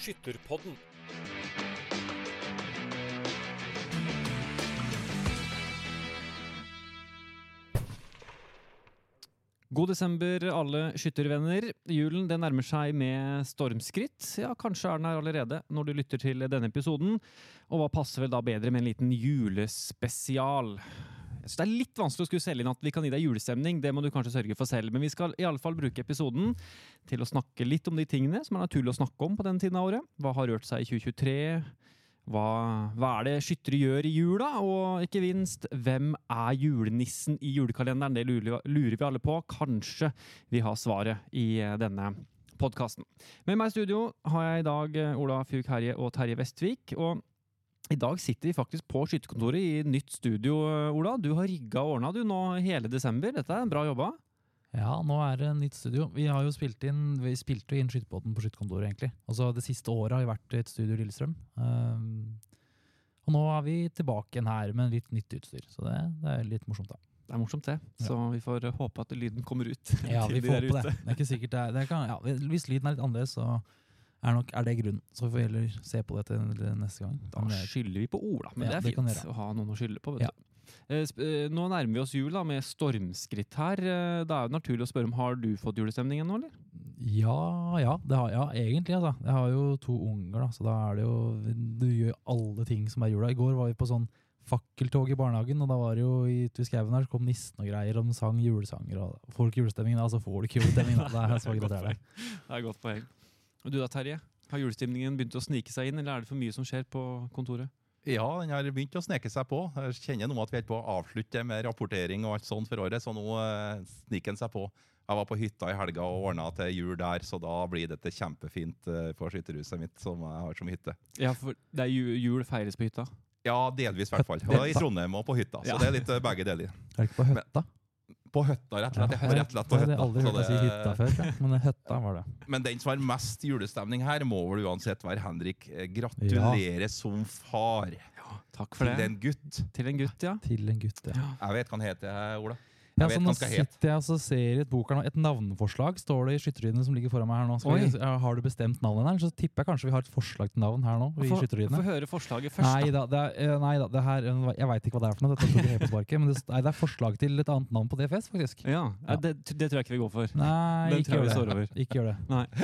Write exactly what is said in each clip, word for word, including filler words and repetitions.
Skytterpodden. God desember, alle skyttervenner. Julen den nærmer seg med stormskritt. Ja, kanskje er den her allerede når du lytter til denne episoden. Og hva passer vel da bedre med en liten julespesial? Så det er litt vanskelig å skulle selge inn at vi kan gi deg julestemning. Det må du kanskje sørge for selv. Men vi skal i alle fall bruke episoden til å snakke litt om de tingene som er naturlig å snakke om på denne tiden av året. Hva har rørt seg i tjue tjuetre? Hva, hva er det skyttere gjør i jula? Og ikke minst, hvem er julenissen i julekalenderen? Det lurer, lurer vi alle på. Kanskje vi har svaret i denne podcasten. Med meg i studio har jeg i dag Ola Fugh Herje og Terje Vestvik. Og i dag sitter vi faktisk på skytterkontoret i nytt studio, Ola. Du har rigget og ordnet du nå hele desember. Dette er en bra jobba. Ja, nå er det nytt studio. Vi har jo spilt inn, vi spilte jo inn skytterpodden på skytterkontoret egentlig. Altså det siste året har vi vært i et studio i Lillestrøm. Um, og nå er vi tilbake igjen her med litt nytt utstyr. Så det, det er litt morsomt da. Det er morsomt det. Så ja. Vi får håpe at lyden kommer ut. Ja, vi får håpe det. Det er ikke sikkert det er. Det kan, ja, hvis lyden er litt annerledes, så er, nok, er det grunnen. Så får vi heller se på det til neste gang. Da skylder vi på Ola, men ja, det er fint det å ha noen å skylde på, vet ja. du. Nå nærmer vi oss jul da, med stormskritt her. Det er jo naturlig å spørre om, har du fått julestemning ennå, eller? Ja, ja, det har, ja, egentlig altså. Jeg har jo to unger da, så da er det jo, du gjør alle ting som er jula. I går var vi på sånn fakkeltog i barnehagen, og da var det jo ute i skauen her, så kom nissen og greier, og de sang julesanger, og får du ikke julestemning da, så får du ikke julestemning da. Det er så greit det. Det er godt poeng. Og du da, Terje? Har julestemningen begynt å snike seg inn, eller er det for mye som skjer på kontoret? Ja, den har begynt å sneke seg på. Jeg kjenner nå at vi er på å avslutte med rapportering og alt sånt for året, så nå eh, sniker den seg på. Jeg var på hytta i helga og ordnet til jul der, så da blir dette kjempefint eh, på skytterhuset mitt som jeg har som hytte. Ja, for det er jul, jul feires på hytta? Ja, delvis i hvert fall. Og i Trondheim og på hytta, så ja. Det er litt begge deler. Er det ikke på høtta? Men, på høtta, rett og slett. Ja, rett og slett på høtta. Jeg har aldri hørt å si hytta før, ja. Men høtta var det. Men den som har mest julestemning her må vel uansett være Henrik. Gratulerer ja. Som far. Ja, takk for til det. En gutt. Til en gutt, ja. Til en gutt, ja. Jeg vet hva han heter, Ola. Ja, så nå sitter jeg og ser i et bok her nå. Et navneforslag står det i skytterrydene som ligger foran meg her nå. Vi, har du bestemt navnet her? Så tipper jeg kanskje vi har et forslag til navn her nå i skytterydene. Få høre forslaget først nei, da. Det er, nei da, det her, jeg vet ikke hva det er for noe. Dette tok jeg helt på sparket, men det, nei, det er forslag til et annet navn på D F S, faktisk. Ja, ja. Det, det tror jeg ikke vi går for. Nei, ikke gjør, det. ikke gjør det.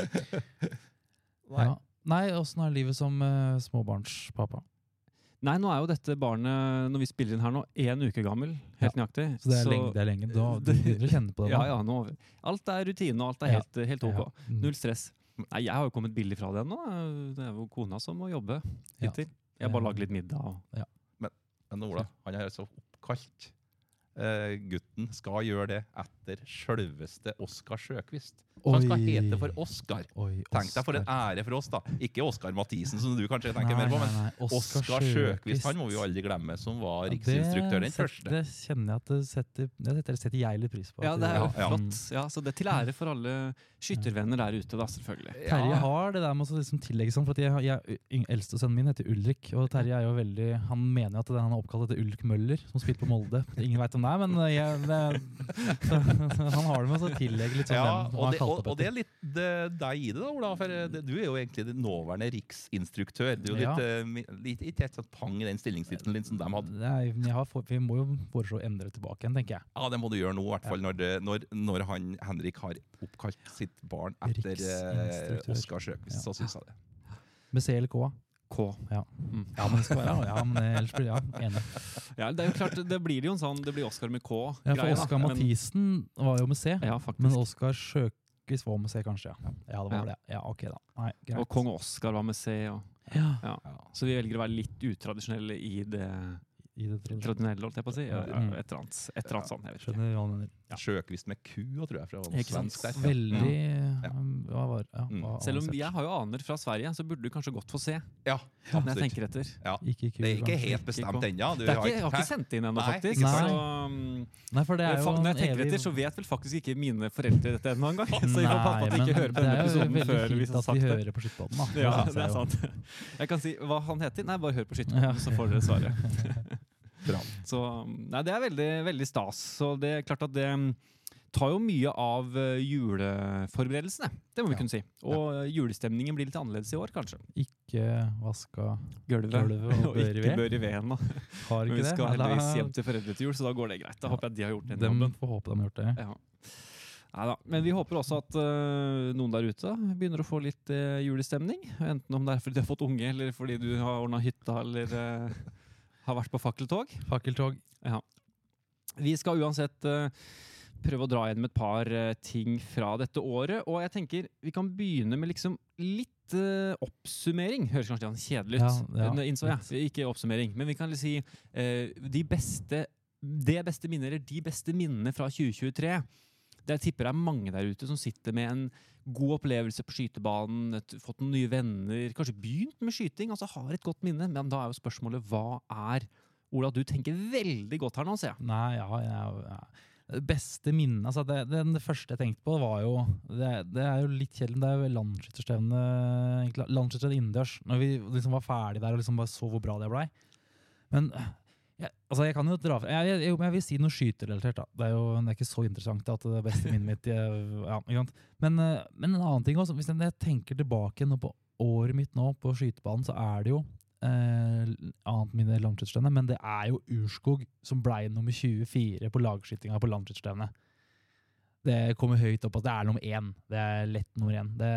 Nei. Ja. Nei, hvordan er livet som uh, småbarnspappa? Nei, nå er jo dette barnet, når vi spiller inn her nå, en uke gammel, helt ja. Nøyaktig. Så det er så, lenge, det er lenge. Da, du begynner å kjenne på det. Ja, ja, nå, alt er rutine, og alt er helt, ja. Helt ok. Ja. Mm. Null stress. Nei, jeg har jo kommet billig fra det nå. Det er jo kona som må jobbe hittil. Ja. Jeg bare lager litt middag. Og... Ja. Men, men Ola, han er så oppkalt. Uh, gutten skal gjøre det etter selveste Oskar Sjøkvist. Så han skal hete for Oskar. Oi, Tenk deg for en ære for oss da. Ikke Oskar Mathisen som du kanskje tenker nei, mer på, men nei, nei. Oskar Sjøkvist, han må vi jo aldri glemme, som var ja, riksinstruktør den første. Det kjenner jeg at det setter, det setter jeg litt pris på. Ja, det er jo ja, flott. Ja, så det er til ære for alle skyttervenner der ute da, selvfølgelig. Ja. Terje har det der med å liksom tillegge sånn, for at jeg, jeg, eldste sønnen min heter Ulrik, og Terje er jo veldig, han mener at han er oppkalt etter Ulrik Møller, som spilte på Molde. Ingen vet om det, men jeg, det, så, han har det med å tillegge litt sånn ja, den, og, det, og, og det er litt det, deg i det da, Ola, for det, du er jo egentlig den nåværende riksinstruktør. Du er jo ja. litt, uh, litt, litt et sånt pang i den stillingstittelen din som de hadde. Nei, jeg har, vi må jo foreslå å endre tilbake igjen, tenker jeg. Ja, det må du gjøre nå, i hvert fall, ja. når, det, når, når han, Henrik har oppkalt sitt barn etter uh, Oskar Sjøkvist, ja. Så synes jeg det. Med C eller K? K. Ja. Mm. Ja, men det skal være, ja, men ellers blir ja, enig. Ja, det er jo klart, det blir jo en sånn, det blir Oskar med K. Ja, for Oskar Mathisen var jo med C, ja, men Oskar Sjøkvist var med C kanskje, ja. Ja, det var ja. Det. Ja, ok da. Nei, greit. Og Kong Oskar var med C, og, ja. Ja. Så vi velger å være litt utradisjonelle i det, i det tradisjonelle, holdt jeg på å si. Et eller annet, et eller annet sånn, jeg vet ikke. Skjønner hva han mener. Ja. Sjøkvist med Q, tror jeg, fra svensk der. Veldig... Ja. Hva var, ja, mm. hva Selv om jeg har jo aner fra Sverige, så burde du kanskje godt få se. Ja, når jeg tenker etter. Ja. Ikke Q, det er ikke helt bestemt ennå. Jeg har ikke, ikke sendt inn ennå, faktisk. Nei. Så, um, Nei, for det er jo når jeg tenker evig... etter, så vet vel faktisk ikke mine foreldre dette ennå en gang. Så jeg kan passe at de ikke hører på denne episoden før vi har sagt det. Det er jo veldig fint at de hører på Skytterpodden, da. Ja, det er sant. Jeg kan si hva han heter. Nei, bare hør på Skytterpodden, så får dere svaret. Så, nei, det er veldig, veldig stas. Så det er klart at det... tar jo mye av uh, juleforberedelsene, det må vi Ja. kunne si. Og uh, julestemningen blir litt annerledes i år, kanskje. Ikke vaska Gulvet, Gulvet og og bør i ikke ved. bør i veden. Da. Har Men ikke vi det? skal Ja, da- heldigvis hjem til foreldre til jul, så da går det greit. Da Ja. håper jeg de har gjort den Dem jobben. får håpe de har gjort det. Ja. Neida. Men vi håper også at uh, noen der ute begynner å få litt uh, julestemning. Enten om det er fordi du har fått unge, eller fordi du har ordnet hytta, eller uh, har vært på fakkeltog. Fakkeltog. Ja. Vi skal uansett uh, prøve å dra gjennom et par uh, ting fra dette året, og jeg tenker vi kan begynne med liksom litt uh, oppsummering. Høres kanskje litt kjedelig ut, Ja, ja, Nå innså jeg. Ikke oppsummering, men vi kan si uh, de beste, det beste minner, eller de beste minnene fra tjue tjuetre. Der tipper jeg mange der ute som sitter med en god opplevelse på skytebanen, et, fått noen nye venner, kanskje begynt med skyting, altså har et godt minne, men da er jo spørsmålet, hva er, Ola, du tenker veldig godt her nå, ser jeg. Nei, ja, ja, ja. Det beste minnet, altså det, det, det første jeg tenkte på var jo, det, det er jo litt kjedelig, det er jo landskytterstevne, landskytterstevne innendørs, når vi liksom var ferdig der og liksom bare så hvor bra det ble. Men jeg, altså jeg kan jo dra fra, jeg, jeg, jeg, jeg vil si noe skyterrelatert da. Det er jo det er ikke så interessant at det beste minnet mitt, jeg, ja, ikke sant? Men, eh, men en annen ting også, hvis jeg, jeg tenker tilbake nå på året mitt nå på skytebanen, så er det jo eh, annet minne landskytterstevne, men det er jo Urskog som ble nummer tjuefire på lagskytinga på landskytterstevne. Det kommer høyt opp, altså det er nummer én, det er lett nummer én. Det,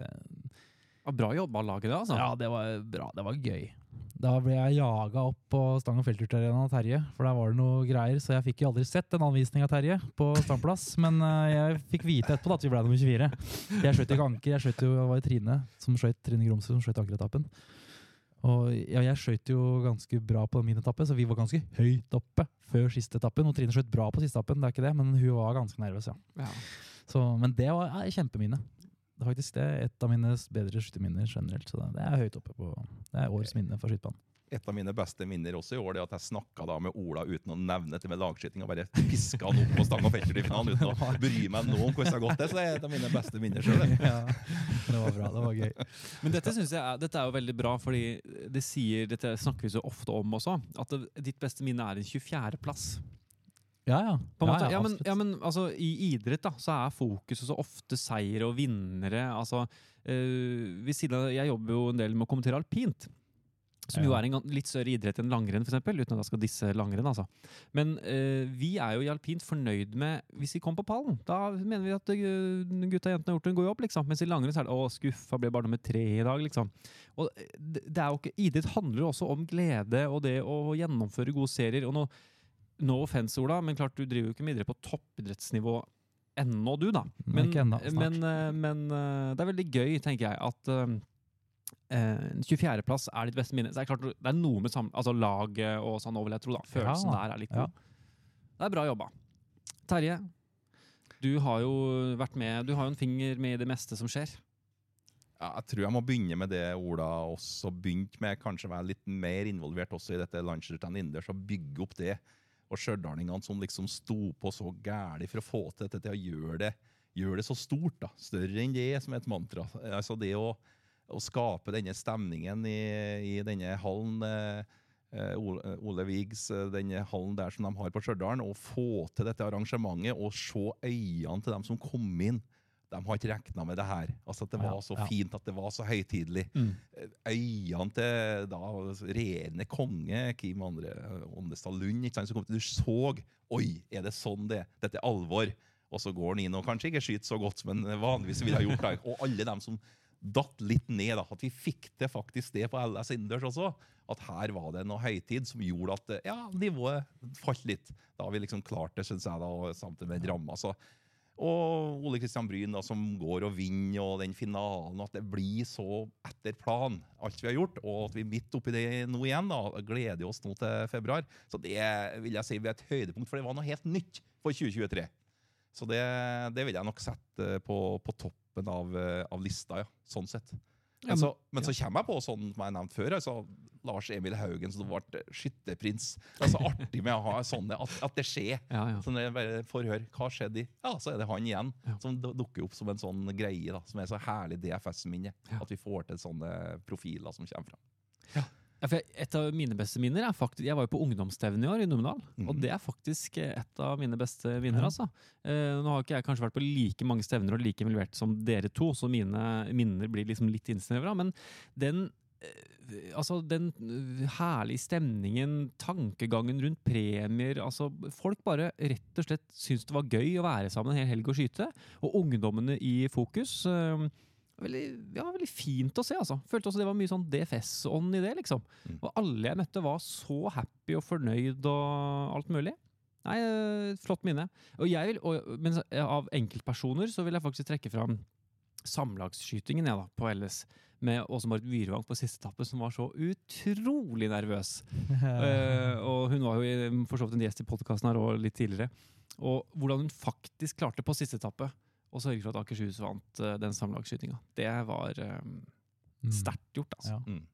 Ja, bra jobba laget det, altså. ja, det var bra, det var gøy. Da ble jeg jaget opp på Stang- og feltturterrenen av Terje, for der var det noe greier, så jeg fikk jo aldri sett en anvisning av Terje på standplass, men uh, jeg fikk vite etterpå da, at vi ble nummer tjuefire. Jeg skjøt ikke anker, jeg skjøt jo, det var Trine, som skjøt, Trine Gromsø, som skjøt ankeretappen. Og ja, jeg skjøt jo ganske bra på min etappe, så vi var ganske høyt oppe før siste etappen, og Trine skjøt bra på siste etappen, det er ikke det, men hun var ganske nervøs, ja. Ja. Så, men det var ja, kjempemine. Det er faktisk det, et av mine bedre skytterminner generelt, så det er høyt oppe på, det er årets minne for skytterbanen. Et av mine beste minner også i år, det er at jeg snakket da med Ola uten å nevne det med lagskyting, og bare pisket han opp på stang og felter i finalen uten å bry meg noe om hvordan det har gått det, så det er et av mine beste minner selv. Ja, det var bra, det var gøy. Men dette synes jeg er, dette er jo veldig bra, fordi det sier, dette snakker vi så ofte om også, at det, ditt beste minne er en tjuefjerde plass. Ja, ja. På en ja, måte. ja, Ja, men, absolutt. ja, men altså, i idrett da, så er fokuset så ofte seier og vinnere. Altså, øh, ved siden av, jeg jobber jo en del med å kommentere alpint, som jo Ja. er en gan- litt større idrett enn langrenn, for eksempel, uten at jeg skal disse langrenn, altså. Men øh, vi er jo i alpint fornøyd med, hvis vi kom på pallen, da mener vi at øh, gutta og jentene har gjort en god jobb, liksom. Mens i langrenn så er det, å, skuffa, ble bare nummer tre i dag, liksom. Og det, det er jo ikke, idrett handler jo også om glede, og det å gjennomføre gode serier, og nå no offense, Ola, men klart du driver jo ikke med idrett på toppidrettsnivå ennå, du da. Nei, Men, ikke ennå, snart. men, eh, men eh, det er veldig gøy, tenker jeg, at eh, en tjuefjerde plass er ditt beste minne. Så det er klart, det er noe med sam altså laget og sånn, nå vil jeg tro da. Følelsen Ja, der er litt ja. god. Det er bra jobba. Terje, du har jo vært med, du har jo en finger med i det meste som skjer. Ja, jeg tror jeg må begynne med det Ola også begynte med, kanskje være litt mer involvert også i dette Landskytterstevnet innendørs, og bygge opp det. Og stjørdalingene som liksom sto på så gærlig for å få til dette, til å gjøre det, gjøre det så stort da, større enn det som er et mantra. Altså det å, å skape denne stemningen i, i denne hallen, eh, Ole, Ole Vigs, eh, denne hallen der som de har på Stjørdalen, og få til dette arrangementet, og se øynene til dem som kom inn. De har ikke regnet med det her. Altså at det var Ja, så ja. fint, at det var så høytidelig. Mm. Øynene til da regjerende konge, Kim Andre Åndestad Lund, ikke sant, så kom det, du så, oi, er det sånn det, dette er alvor, og så går han inn og kanskje ikke skyter så godt, men vanligvis ville ha gjort det, og alle dem som datt litt ned, da, at vi fikk det faktisk det på L S innendørs også, at her var det noe høytid som gjorde at, ja, nivået falt litt. Da har vi liksom klart det, synes jeg da, og samtidig med drama, så og Ole Kristian Bryn da, som går og vinner, og den finalen, at det blir så etter plan, alt vi har gjort, og at vi er midt oppi det nå igjen, da, gleder oss nå til februar. Så det vil jeg si er et høydepunkt, for det var noe helt nytt for tjue tjuetre. Så det, det vil jeg nok sette på, på toppen av, av lista, ja, sånn sett. Men så, men så kommer jeg på sånn som jeg nevnte før, altså Lars Emil Haugen som ble skytterprins. Det er så artig med å ha sånne, at, at det skjer. Ja, ja. Så når jeg bare får høre hva skjedde i, ja, så er det han igjen, Ja. som du- dukker opp som en sånn greie, da, som er så herlig D F S-minne, Ja. at vi får til sånne profiler som kommer fram. Ja, for jeg- et av mine beste minner er faktisk, jeg var jo på ungdomsstevne i år i Numedal, Mhm. og det er faktisk et av mine beste minner, Ja. altså. Eh, nå har ikke jeg kanskje vært på like mange stevner og like involvert som dere to, så mine minner blir liksom litt innsnevra, men den eh, altså den eh, herlige stemningen, tankegangen rundt premier, altså folk bare rett og slett syns det var gøy å være sammen en hel helg og skyte, og ungdommene i fokus. Eh, veldig, ja, veldig fint å se, altså. Følte også det var mye sånn D F S-ånd i det, liksom. Mm. Og alle jeg møtte var så happy og fornøyd og alt mulig. Nei, eh, flott minne. Og jeg vil, og, men av enkeltpersoner så vil jeg faktisk trekke fram samlagsskytingen jeg da, på L S, med Åse Marit Wyrvang på siste etappe, som var så utrolig nervøs. Eh, og hun var jo i- for så vidt en gjest i podcasten her og litt tidligere. Og hvordan hun faktisk klarte på siste etappe og sørge for at Akershus vant uh, den samlagsskytinga. Det var um, Mm. sterkt gjort, altså. Ja. Mm.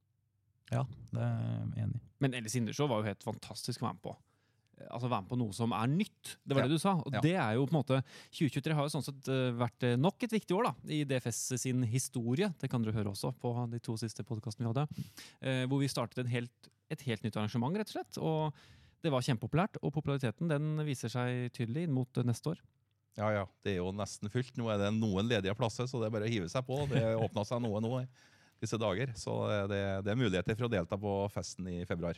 Ja, det er jeg enig i. Men Ellis Indersjå var jo helt fantastisk å være med på. Eh, Altså være med på noe som er nytt. Det var Ja. det du sa. Og Ja. det er jo på en måte tjue tjuetre har jo sånn sett eh, vært eh, nok et viktig år da, i D F S sin historie. Det kan dere høre også på de to siste podcastene vi hadde. Eh, hvor vi startet en helt, et helt nytt arrangement, rett og slett. Og det var kjempepopulært, og populariteten den viser seg tydelig inn mot eh, neste år. Ja, ja, det er jo nesten fullt. Nå er det noen ledige plasser, så det er bare å hive seg på. Det åpnet seg noe nå i disse dager, så det, det er muligheter for å delta på festen i februar.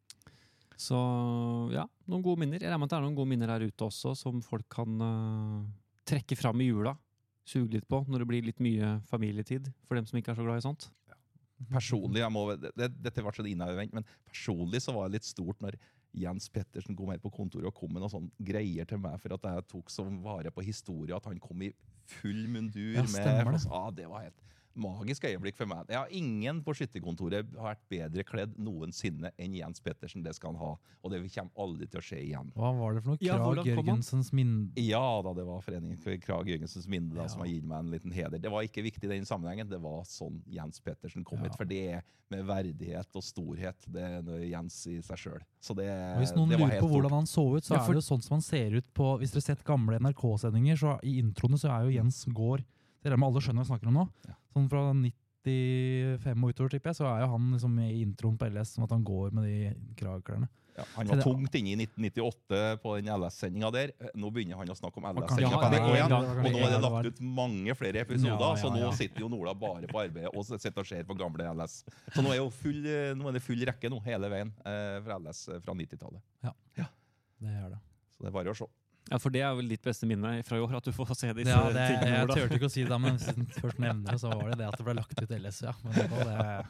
Så ja, noen gode minner. Jeg regner med at det er noen gode minner her ute også, som folk kan uh, trekke fram i jula. Suge litt på når det blir litt mye familietid, for dem som ikke er så glad i sånt. Personlig, jeg må, det, det, dette var så innadvendt, men personlig så var det litt stort når Jens Pettersen kom her på kontoret og kom med noen sånne greier til meg for at jeg tok som vare på historie, at han kom i full mundur. Ja, stemmer med, det. ja, det var helt magisk øyeblikk for meg. Ja, ingen på skytterkontoret har vært bedre kledd noensinne enn Jens Pettersen. Det skal han ha, og det kommer aldri til å skje igjen. Hva var det for noe? Ja, Krag hvordan kom han? Jørgensens minne? Ja da, det var Foreningen for Krag Jørgensens minne da, Ja. som har gitt meg en liten heder. Det var ikke viktig i den sammenhengen, det var sånn Jens Pettersen kom Ja. hit, for det er med verdighet og storhet, det er noe Jens i seg selv. Så det, Og Hvis noen det var lurer helt på hvordan stort. han så ut, så Ja, for- er det jo sånn som han ser ut på. Hvis dere har sett gamle N R K-sendinger, så i introene så er jo Jens går. Dere med alle skjønner hva jeg snakker om nå. Ja. Sånn fra nittifem og utover, tipper jeg, så er jo han liksom med i introen på L S, som at han går med de kragklærne. Ja, han Så var det- tungt inne i nitten nittiåtte på den L S-sendinga der. Nå begynner han å snakke om Og L kanskje- S-sendinga Ja, på N R K det- igjen. ja, Og nå er det det var- lagt ut mange flere episoder, Ja, ja, så nå ja. sitter jo Nola bare på arbeidet og sitter og ser på gamle L S. Så nå er, jo full, nå er det full rekke nå, hele veien eh, fra L S fra nittitallet. Det er det. Så det er bare å se. Ja, for det er vel ditt beste minne fra i år, at du får se disse Ja, det, tingene. jeg Ola. turte ikke å si det, men siden du først nevner det, så var det det at det ble lagt ut L S, ja. Men det, det,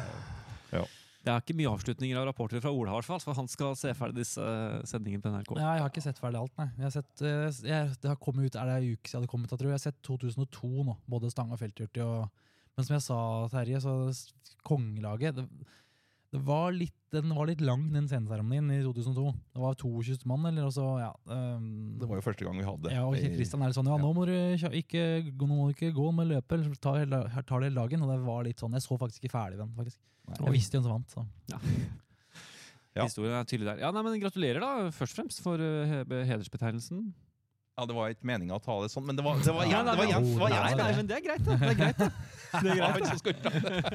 Det er ikke mye avslutninger av rapporter fra Ola, i hvert fall, for han skal se ferdig disse eh, sendingene på N R K. ja, jeg har ikke sett ferdig alt, nei. Jeg har sett, eh, jeg, det har kommet ut, er det en uke siden det kom ut, jeg tror. Jeg har sett to tusen og to nå, både Stang og Felthjorti. Og, men som jeg sa, Terje, så s- kongelaget, det, det var litt, den var litt lang, den sceneseremonien i to tusen og to. Det var tjueto mann, eller også, ja. Um, Det var jo første gang vi hadde det. ja, og Kjell Kristian er litt sånn, ja, nå må du kjø- ikke, nå må du ikke gå med løpe, eller ta, hele- her tar det hele dagen. Og det var litt sånn, jeg så faktisk ikke ferdig den, faktisk. Nei. Jeg visste jo hvem som vant, så. Ja. Historien er tydelig der. Ja, nei, men gratulerer da, først og fremst, for uh, hedersbetegnelsen. Ja, det var ikke meninga å ta det sånn, men det var, det var, Ja, Jens, det var nei, Jens, det var nei, Jens, nei, det. men det er greit, da. Det er greit, da. Det er Det var greit. han som skulle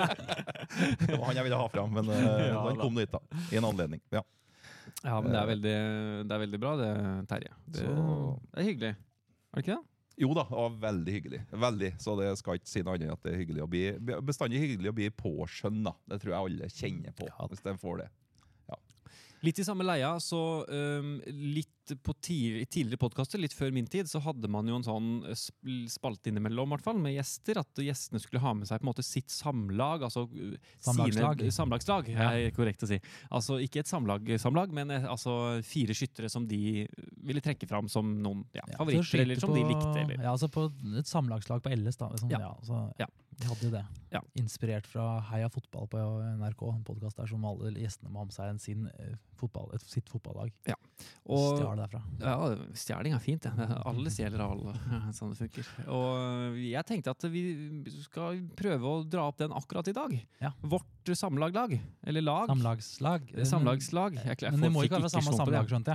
Det var han jeg ville ha fram, men uh, Ja, han da. kom dit da, i en anledning. Ja. Ja, men det er veldig, det er veldig bra, det, Terje. Det, Så- det er hyggelig. Er det ikke det? Jo da, det var veldig hyggelig. Veldig, så det skal ikke si noe annet enn at det er hyggelig å bli, bestandig hyggelig å bli påskjønnet. Det tror jeg alle kjenner på, Ja. hvis de får det. Litt i samme leia, så um, litt på tidligere, tidligere podcaster, litt før min tid, så hadde man jo en sånn sp- spalte innimellom, i hvert fall, med gjester, at gjestene skulle ha med seg på en måte sitt samlag, altså uh, Samlagslag. Sine, samlagslag, Ja. er korrekt å si. Altså ikke et samlag, samlag men eh, altså fire skyttere som de ville trekke fram som noen ja, Ja, så favoritter, skyter eller som på, de likte. Eller. Ja, altså på et samlagslag på L S da. Liksom, Ja. ja. så, Ja. De hadde jo det. Ja. Inspirert fra Heia Fotball på N R K, en podcast der som alle gjestene må ha med seg en sin, eh, fotball, et, sitt fotballag. Og, Stjal derfra. ja, stjeling er fint, det. Alle stjeler av alle. Sånn det funker. Og jeg tenkte at vi skal prøve å dra opp den akkurat i dag. Ja. Vårt samlaglag, eller lag. Samlagslag. Samlagslag. Jeg, jeg Men det får- må fikk ikke være samme slå på det. samlag, skjønte jeg.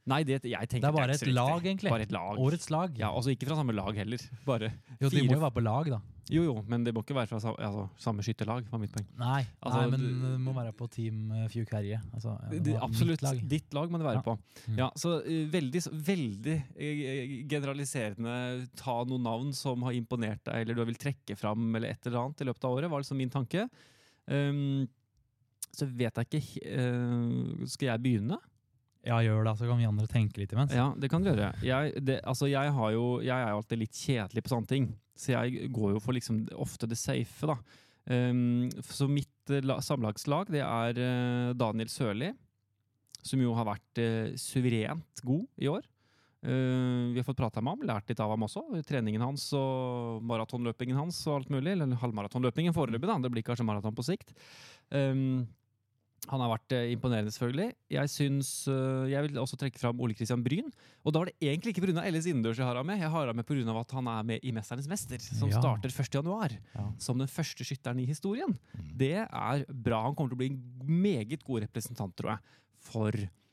Nei, det, jeg tenker Det er bare ikke et så viktig. lag, egentlig. Bare et lag. Årets lag. Ja, altså ikke fra samme lag heller. Bare Jo, de fire- må jo være på lag, da. Jo, jo, men det må ikke være fra sa- altså, samme skytterlag, var mitt poeng. Nei, Altså, nei men du- det må være på Team uh, Fjukherje. Altså, ja, det Det- må være Absolutt. mitt lag. Ditt lag må det være Ja. på. Mm. Ja, så uh, veldig, veldig uh, generaliserende ta noen navn som har imponert deg, eller du vil trekke fram, eller et eller annet i løpet av året, var liksom min tanke. Um, så vet jeg ikke, uh, skal jeg begynne? Ja, gjør det, så kan vi andre tenke litt imens. Ja, det kan du gjøre. Jeg, det, altså, jeg, har jo, jeg er jo alltid litt kjedelig på sånne ting, så jeg går jo for liksom ofte det safe da. Um, så mitt uh, la, samlagslag, det er uh, Daniel Sørli, som jo har vært uh, suverent god i år. Uh, vi har fått prate med ham, lært litt av ham også. Treningen hans og maratonløpingen hans og alt mulig, eller halvmaratonløpingen foreløpig da, det blir kanskje maraton på sikt. Um, Han har vært eh, imponerende, selvfølgelig. Jeg synes, uh, jeg vil også trekke fram Ole Kristian Bryn. Og da var det egentlig ikke på grunn av L S Innendørs jeg har ham med. Jeg har ham med på grunn av at han er med i Mesternes Mester, som Ja. starter første januar. Ja. Som den første skytteren i historien. Mm. Det er bra. Han kommer til å bli en meget god representant, tror jeg, for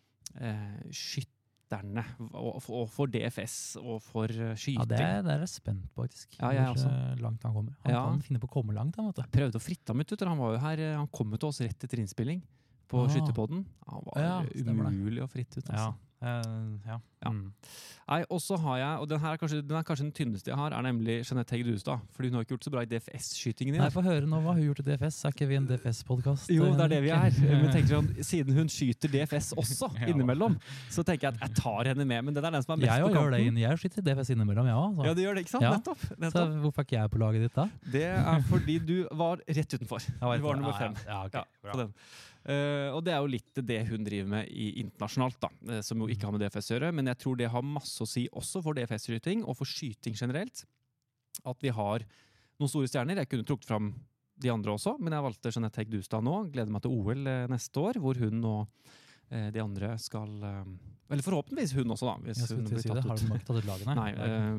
eh, skytterne. Og, og for D F S og for uh, skyting. Ja, det er, det er jeg spent på, faktisk. Ja, jeg Hvor også. eh, langt han kommer. Han Ja. kan finne på å komme langt, han, vet du. Jeg prøvde å fritte ham ut, vet du. Han var jo her, eh, han kom jo til oss rett etter innspilling på Ah. skytterpodden. Han var Ja, stemmer det. umulig å fritte ut. Altså. Ja. eh, ja. Ja. Mm. Nei, og så har jeg, og den her er kanskje, den er kanskje den tynneste jeg har, er nemlig Jeanette Hegg Dustad. Fordi hun har ikke gjort så bra i D F S-skytingen i Nei, år. få høre nå hva hun gjort i D F S. Er ikke vi en D F S-podkast? Jo, det er det vi er. Men tenker sånn, siden hun skyter D F S også Ja. innimellom, så tenker jeg at jeg tar henne med. Men den er den som er mest Jeg på jo gjør det kanten. inn. Jeg skyter D F S innimellom, ja. Altså. Ja, det gjør det, ikke sant? Ja. Nettopp. Så nettopp. hvorfor er ikke jeg på laget ditt da? Det er fordi du var rett utenfor. Du var nummer fem. Ja, ok. Ja, Bra. på den. Uh, og det er jo litt det hun driver med i internasjonalt, da, eh, som jo ikke har med D F S å gjøre, men jeg tror det har masse å si også for D F S-skyting og for skyting generelt, at vi har noen store stjerner. Jeg kunne trukket fram de andre også, men jeg valgte Jeanette Hegg Dustad nå. Gleder meg til O L eh, neste år, hvor hun og eh, de andre skal eh, eller forhåpentligvis hun også, da, hvis Jeg skulle hun til å blir si det. tatt Har ut. du nok tatt ut laget? Nei,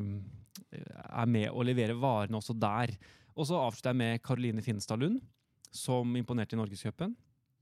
eh, er med å levere varene også der. Og så avslutter jeg med Karoline Finstad Lund, som imponerte i Norgescupen.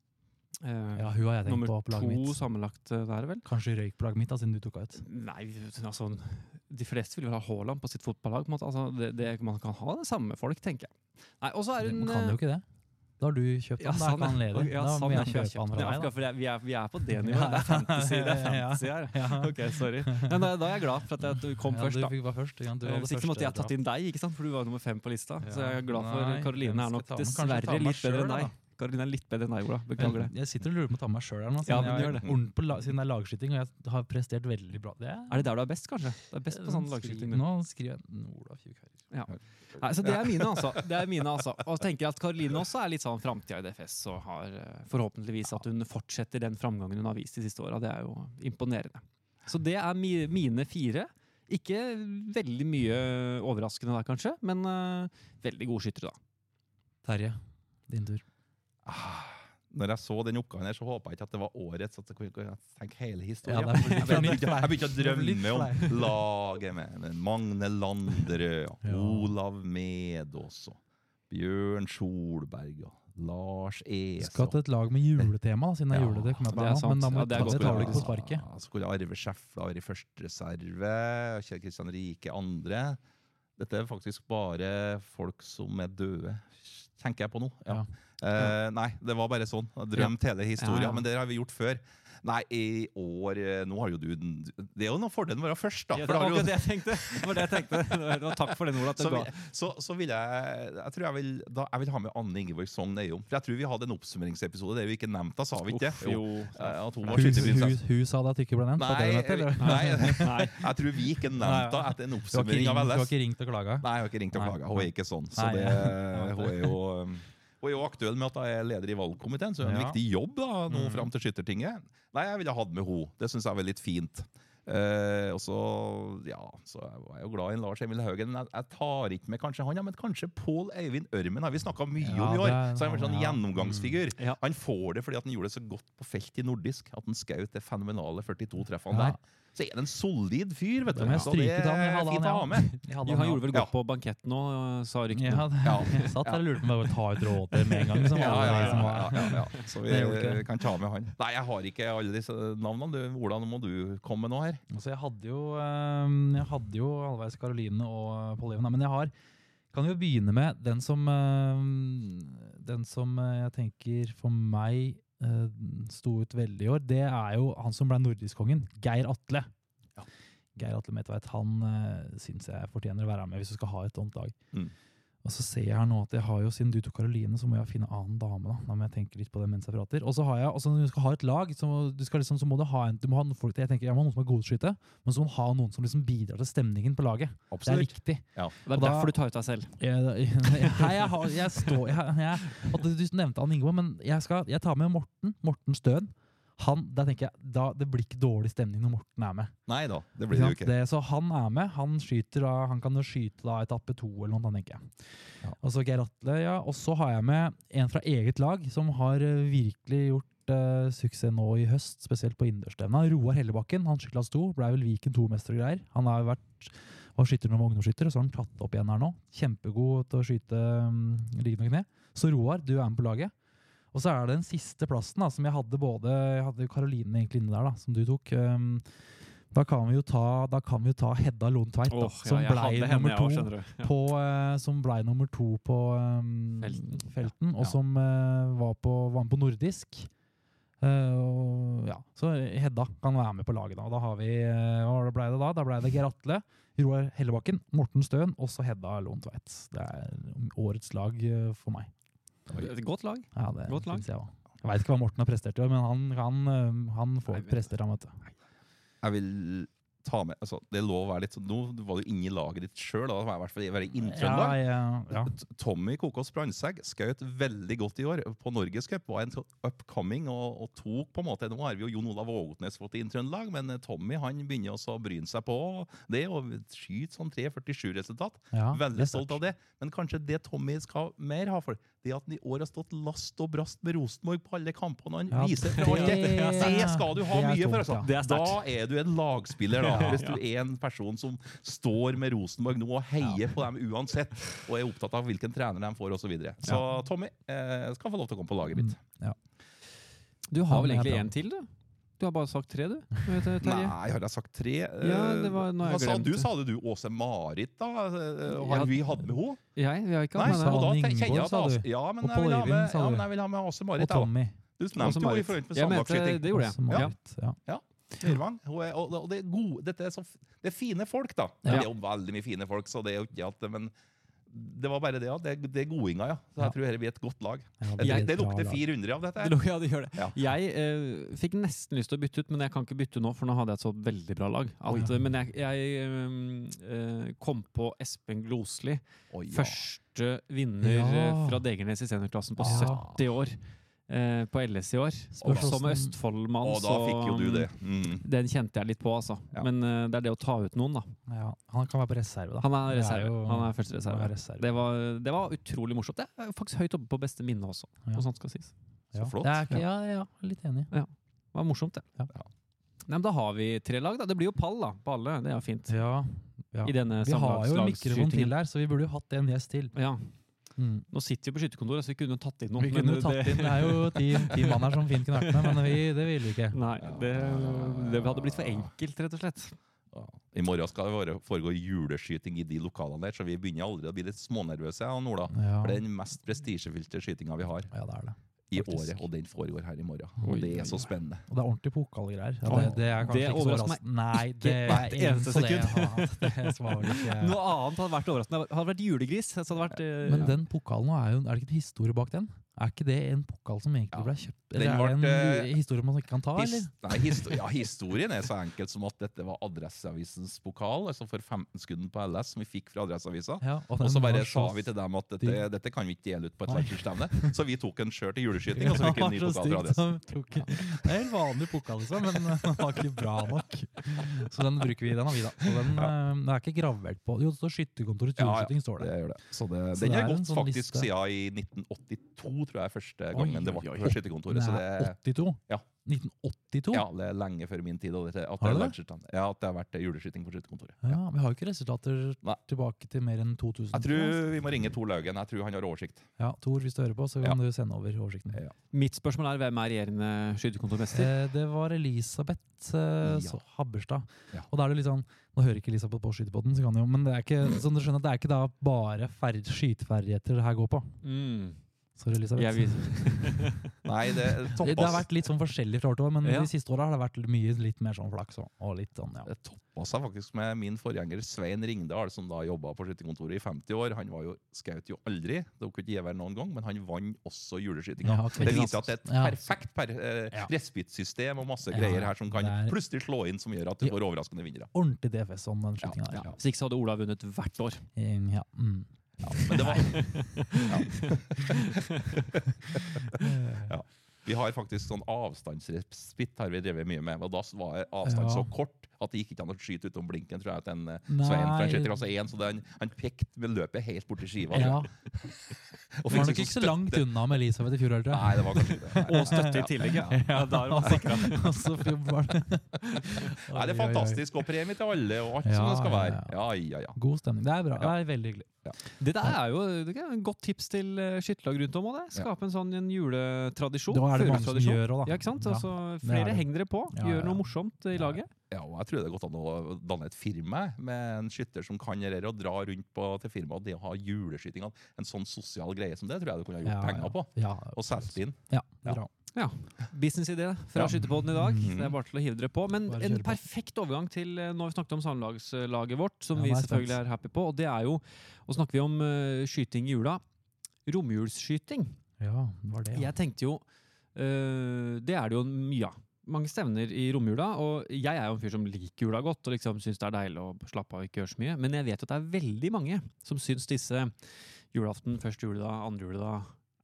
Eh, Ja, hun har jeg tenkt nummer på på laget to mitt. sammenlagt eh, der, vel? Kanskje røyk på laget mitt, da, siden du tok henne ut. Nei, altså, de fleste vil vel ha Haaland på sitt fotballag. På en måte. Altså, det, det, man kan ha det samme folk, tenker jeg. Nei, og så er hun... Man kan jo ikke det. Da har du kjøpt Ja, han, da sånn, er ikke han ja. ledig. Ja, Da sånn, må ja, jeg vi har kjøpe han kjøpt den, fra ja, deg, da. for det- vi, er, vi er på det nivået. Det er fantasy, det er fantasy her. Ja. Ok, sorry. Men da, da er jeg glad for at du kom Ja, først, du da. fikk være først. Ja, du Eh, hadde Hvis ikke første måtte jeg tatt draft. inn deg, ikke sant? For du var nummer fem på lista. Så jeg er glad for Nei, Karoline hvem er nok skal ta med? Kanskje ta dessverre meg litt bedre selv, enn da. deg. Karoline er litt bedre enn deg, Ola. Beklager det. Men jeg sitter og lurer på å ta med meg sjøl her nå, Ja, siden, men jeg gjør er det. ordentlig på la- siden det er lagskyting, og jeg har prestert veldig bra. Det Er det der du er best, kanskje? Det er best på sånn lagskyting. du. Nå skriver jeg Ola Fjukherjer. Ja. Nei, så det er mine, altså. Det er mine, altså. Og jeg tenker at Karoline også er litt sånn framtida i D F S, og har eh, forhåpentligvis at hun fortsetter den framgangen hun har vist de siste åra. Det er jo imponerende. Så det er mi, mine fire. Ikke veldig mye overraskende der, kanskje, men eh, veldig gode skyttere, da. Terje, din tur. Ah, når jeg så den oppgaven her, så håpet jeg ikke at det var årets, at jeg kunne kunne tenke hele Ja, historien. det er for- jeg begynte jeg begynte å Det er litt drømme om flaut. laget med, med Magne Landerød, og Ja. Olav Medås, og Bjørn Solberg, og Lars Vi Es. skal ha et lag med juletema, da, siden det er Ja, jule. Det kommer jeg på det er nå, sant. men da må Ja, vi det er ta godt det tar du poeng. ikke på sparket. Ja, så skulle Arve Schäffler være i første reserve, Kjell Kristian Rike andre. Dette er faktisk bare folk som er døde, tenker jeg på nå. Ja. Ja. Eh, nei, det var bare sånn. Jeg drømte hele historien, Ja, ja. men det har vi gjort før. Nei, i år eh, Nå har jo du den- Det er jo noe fordelen med å være først, da. Ja, for det da var har du akkurat jo- det jeg tenkte. Det var det jeg tenkte. Det var takk for den, Ola. at du så, ga. vil, så, så vil jeg Jeg tror jeg vil, da, jeg vil ha med Anne Ingeborg Sogn Eiom. For jeg tror vi hadde en oppsummeringsepisode. Det er jo ikke nevnt, da, sa vi ikke det? Uff, jo. Eh, at hun var Hun, skytterprinsesse. hun, hun sa det at du ikke ble nevnt? var det Nei, det du mente, eller? nei, Nei. jeg tror vi ikke nevnte det etter en Du har ikke oppsummering ringt, av du har L S. ikke ringt og klaga? Nei, jeg har ikke ringt og Nei. klaga. Hun er ikke sånn. Så Nei, det, ja. hun er jo um, Hun er jo aktuell med at jeg er leder i valgkomiteen, så det er en Ja. viktig jobb da, nå Mm. fram til Skyttertinget. Nei, jeg ville hatt med henne. Det syns jeg var litt fint. Eh, og så, ja, så jeg var jo glad i en Lars Emil Haugen. Men jeg, jeg tar ikke med kanskje han, ja, men kanskje Pål Eivind Ørmen har vi snakka mye Ja, om i år. det er- Så han er en sånn ja. gjennomgangsfigur. Ja. Han får det fordi at han gjorde det så godt på felt i nordisk, at han skjøt det fenomenale førtito treffene Ja. der. så er det en solid fyr, vet du. Da må jeg Så det stryke til han. Jeg er hadde fint å han, ha ja. med. Jeg hadde Ja, han gjorde vel Ja. godt på bankett nå, sa ryktene. Ja, det, Ja. jeg satt der og lurte på om jeg ta ut rådet med en gang. Liksom, Ja, alle ja, de ja, som ja, var- ja, ja. Så vi Det gjorde ikke det. kan ta med han. Nei, jeg har ikke alle disse navnene. Du, hvordan må du komme med noe her? Altså, jeg hadde jo, eh, jeg hadde jo halvveis Karoline og Pål Even, men jeg har, kan jo begynne med den som, eh, den som eh, jeg tenker for meg eh, sto ut veldig i år. Det er jo han som ble nordisk-kongen, Geir Atle. Ja. Geir Atle Medtveit, han uh, synes jeg fortjener å være med hvis du skal ha et sånt lag. Mm. Og så ser jeg her nå at jeg har jo, siden du tok Karoline, så må jeg finne annen dame da. Da må jeg tenke litt på det mens jeg prater. Og så har jeg, også når du skal ha et lag, så, må- du skal liksom, så må du ha en, du må ha noen folk, jeg tenker, jeg må ha noen som er gode til å skyte, men så må du ha noen som liksom bidrar til stemningen på laget. Det er Absolutt. viktig. Det er Og da- derfor du tar ut deg selv. Jeg, jeg, jeg, har, jeg står, jeg, jeg, at du nevnte han Ingeborg, men jeg, skal, jeg tar med Morten, Morten Støen. Han, da tenker jeg, da, det blir ikke dårlig stemning når Morten er med. Nei da, det Ikke blir det jo sant? ikke. Det, så han er med, han skyter da, han kan jo skyte da etappe to eller noe, tenker jeg. Ja. Og så Geir Atle, ja. Og så har jeg med en fra eget lag, som har eh, virkelig gjort eh, suksess nå i høst, spesielt på innendørsstevna. Roar Hellebakken, han skytterklasse to, ble vel Viken to-mester og greier. Han har vært, var skytter når han var ungdomsskytter, og så har han tatt det opp igjen her nå. Kjempegod til å skyte um, liggende kne. Så Roar, du er med på laget. Og så er det den siste plassen da, som jeg hadde både, jeg hadde jo Karoline egentlig inne der da, som du tok. Um, da kan vi jo ta, da kan vi jo ta Hedda Lundtveit da, Åh, ja, som jeg ble hadde henne, nummer jeg to. også, skjønner du. Ja. På, eh, som ble nummer to på um, Felten. felten, og Ja. som eh, var, på, var med på nordisk. Eh, og, ja. Så Hedda kan være med på laget da. Og da har vi, eh, hva ble det da? Da ble det Geir Atle, Roar Hellebakken, Morten Støen, og så Hedda Lundtveit. Det er årets lag eh, for meg. Et godt lag. Ja, det Godt lag. synes jeg også. Jeg vet ikke hva Morten har prestert i år, men han, han, eh, han får Nei, men- prestere, han, vet du. Jeg vil ta med, altså, det er lov å være litt sånn, nå var du inne i laget ditt selv, da var jeg i hvert fall være i Trøndelag. Ja, ja, ja. T- Tommy Kokås Brandsegg skjøt veldig godt i år på Norgescup, var en sånn upcoming og, og tok på en måte, nå har vi jo Jon Olav Vågotnes fått i Trøndelag, men eh, Tommy han begynner også å bryne seg på det, og skyter sånn tre førtisju resultat. Ja, det Veldig er stolt av det, men kanskje det Tommy skal mer ha for, det at han i år har stått last og brast med Rosenborg på alle kampene han Ja, viser fra det- alt det. det er- Det skal du ha det er mye for, tungt, altså. ja. Det er Da sterkt. er du en lagspiller, da. Ja, Hvis du er en person som står med Rosenborg nå og heier på dem uansett, og er opptatt av hvilken trener de får, og så videre. Så Tommy eh, skal få lov til å komme på laget mitt. Ja. Du har Ja, vel men egentlig jeg én til, du? Du har bare sagt tre, du. Vet du, Terje? Nei, har jeg sagt tre? Ja, det var- nå har jeg Hva sa glemt du? det. Sa det du Åse-Marit, da? Eh, Har Ja. vi hatt med henne? Jeg? Vi har ikke Nei, hatt så med sa og da han tenker jeg Ingeborg, at sa altså- du. Ja, men Og jeg vil ha Pål med, Øyvind, sa ja, du. men jeg vil ha med Åse-Marit. Og Tommy. Du nevnte jo i Åse-Marit. forhold til Jeg mente, sammenlagtskyting. det gjorde jeg. Også Marit, ja. Myrvang. Hun er- Og og det er, gode, dette er, så, f- det er fine folk, da. Ja. Det er jo veldig mye fine folk, så det er jo ikke at det, men det var bare det, ja. Det, er- det er godinger, ja. Så jeg Ja. tror dette blir et godt lag. Ja, Det, blir det, et det bra lukter lag. fire hundre av dette Det her. lå- Ja, det gjør det. Ja. Jeg eh, fikk nesten lyst til å bytte ut, men jeg kan ikke bytte nå, for nå hadde jeg et så veldig bra lag. At, Oi. men jeg, jeg eh, kom på Espen Glosli, Oi, ja. første vinner Ja. eh, fra Degernes i seniorklassen på Ja. sytti år. eh, på L S i år. Spørs Som hvordan- Østfoldmann, Og da fikk jo du det. Mm. Den kjente jeg litt på, altså. Ja. Men eh, det er det å ta ut noen, da. Ja, han kan være på reserve, da. Han er Det er reserve. jo- Han er første Han reserve. er reserve. Det var, det var utrolig morsomt. Det er faktisk høyt oppe på beste minne også, Ja. noe sånt skal sies. Ja. Så flott. Det er ikke, ja, ja, litt enig. Det var morsomt, det. Ja. Nei, men da har vi tre lag, da. Det blir jo pall da, på alle. Det er fint. Ja, ja. I denne Vi har jo en mikrofon til samlagslagsskytingen. her, så vi burde jo hatt en gjest til. Ja. Mm. Nå sitter vi på skytterkontoret, så vi kunne tatt inn noen. Vi kunne jo tatt inn, det er jo ti, ti mann her som fint kunne vært med, men vi, det ville vi ikke. Nei, det, det hadde blitt for enkelt, rett og slett. Ja. I morgen skal det være- foregå juleskyting i de lokalene der, så vi begynner allerede å bli litt smånervøse. Ja, Nordla. Ja, For det er den mest prestisjefylte skytinga vi har ja, det er det. i Faktisk. året, og den foregår her i morgen. Oi, Og det oi, er så oi. spennende. Og det er ordentlig pokalgreier. Ja, Oi. det, det er kanskje Det ikke så overrasker meg overraskende. Nei, det ikke hvert er eneste så det, sekund. ja, det var vel ikke... Noe annet hadde vært overraskende. Hadde det vært julegris, så hadde det vært eh, Men den pokalen nå er jo, er det ikke en historie bak den? Er ikke det en pokal som egentlig Ja. ble kjøpt? Den Eller er det ble, en eh, historie man ikke kan ta, eller? His, nei, histo ja, historien er så enkelt som at dette var Adresseavisens pokal, altså for femten skudden på L S, som vi fikk fra Adresseavisa. Ja, Og den så bare var sa så vi til dem at dette, stygg. dette kan vi ikke dele ut på et Nei. verdensstevne. Så vi tok en sjøl til juleskyting, og så fikk vi en ny Den var pokal så fra stygg, Adressen. så tok- Det er en vanlig pokal, liksom, men den var ikke bra nok. Så den bruker vi, den har vi da. Så den, eh, den er ikke gravert på. Jo, det står skytterkontorets Ja, ja, juleskyting, står det det. gjør det. Så det, Så den det har er en gått sånn faktisk liste. siden i nitten åttito, tror jeg, første Oi, gangen det oi, ble oi. på skytterkontoret. Så Nei, det, åttito? Ja. nitten åttito? ja, det er lenge før min tid. Og det, at Har det, du er det? legend. Ja, at det har vært juleskyting på skytterkontoret. Ja, Ja. vi har jo ikke resultater Nei. tilbake til mer enn to tusen. Jeg tror vi må ringe Tor Laugen. Jeg tror han har oversikt. Ja, Tor, hvis du hører på, så kan du sende over oversikten. Ja. Mitt spørsmål er, hvem er regjerende skytterkontormester? Eh, det var Elisabeth eh, Ja. så, Habberstad. Ja. Og da er det litt sånn, nå hører ikke Elisabeth på skytepodden, så kan jo, men det er ikke, som du skjønner, det er ikke da bare ferd, skyteferdigheter det her går på. Mm. Sorry, Elisabeth. Jeg vil... Nei, det det, toppa det har vært litt sånn forskjellig fra år til år, men Ja. de siste årene har det vært mye litt mer sånn flaks og, og litt sånn, ja. Det toppa seg faktisk med min forgjenger Svein Ringdal, som da jobba på skytterkontoret i femti år. Han var jo, skjøt jo aldri, det var ikke gevær noen gang, men han vant også juleskytinga. Ja, ok. Det viser at det er et Ja. perfekt per, eh, Ja. respittsystem og masse Ja, greier her som kan det er- plutselig slå inn, som gjør at du Ja. får overraskende vinnere. Ordentlig D F S om den skytinga Ja, der. Hvis ikke så hadde Ola vunnet hvert år. Eh, Ja. Mm. Ja, men det var ja. Vi har faktisk sånn avstandsrespitt har vi drevet mye med, og da var avstand Ja. så kort at det gikk ikke an å skyte utom blinken, tror jeg, til en eh, Nei. Svein, for han skytter altså en, så den, han pekte med løpet helt bort til skiva. Ja, Og det var fikk nok sånn ikke så støtte. langt unna med Elisabeth i fjor, tror jeg. Nei, det var kanskje ikke det. Og støtte i tillegg, ja. ja da er man sikra. Og så var det Nei, det er fantastisk, og premie til alle, og alt Ja, som det skal ja, være. ja. Ja, ja, ja. God stemning. Det er bra. Det Ja. er veldig hyggelig. Det der er jo det er et godt tips til eh, skytterlag rundt om også, det. Skape en sånn en juletradisjon. Da er det mange som førjulstradisjon. gjør også, da. Ja, ikke sant? Ja, Altså, det er flere det. heng dere på. Ja, Gjør ja. noe morsomt i Ja, laget. Ja, og jeg tror det er godt an å danne et firma med en skytter som kan gjøre og dra rundt på, til firmaet. Det å ha juleskyting, en sånn sosial greie som det, tror jeg du kunne ha gjort Ja, penger ja. på. Ja, Og solgt inn. ja, Ja. bra. Ja, businessidé fra Ja. Skytterpodden i dag. Mhm. Det er bare til å hive dere på. Men Bare en kjøre på. perfekt overgang til eh, når vi snakket om sammenlagslaget vårt, som Ja, vi nå er jeg selvfølgelig spent. er happy på. Og det er jo, og snakker vi om eh, skyting i jula, romjulsskyting. Ja, det var det. Ja. Jeg tenkte jo, eh, det er det jo mye av. Mange stevner i romjula, og jeg er jo en fyr som liker jula godt, og liksom synes det er deilig å slappe av og ikke gjøre så mye. Men jeg vet at det er veldig mange som synes disse julaften, første juledag, andre juledag,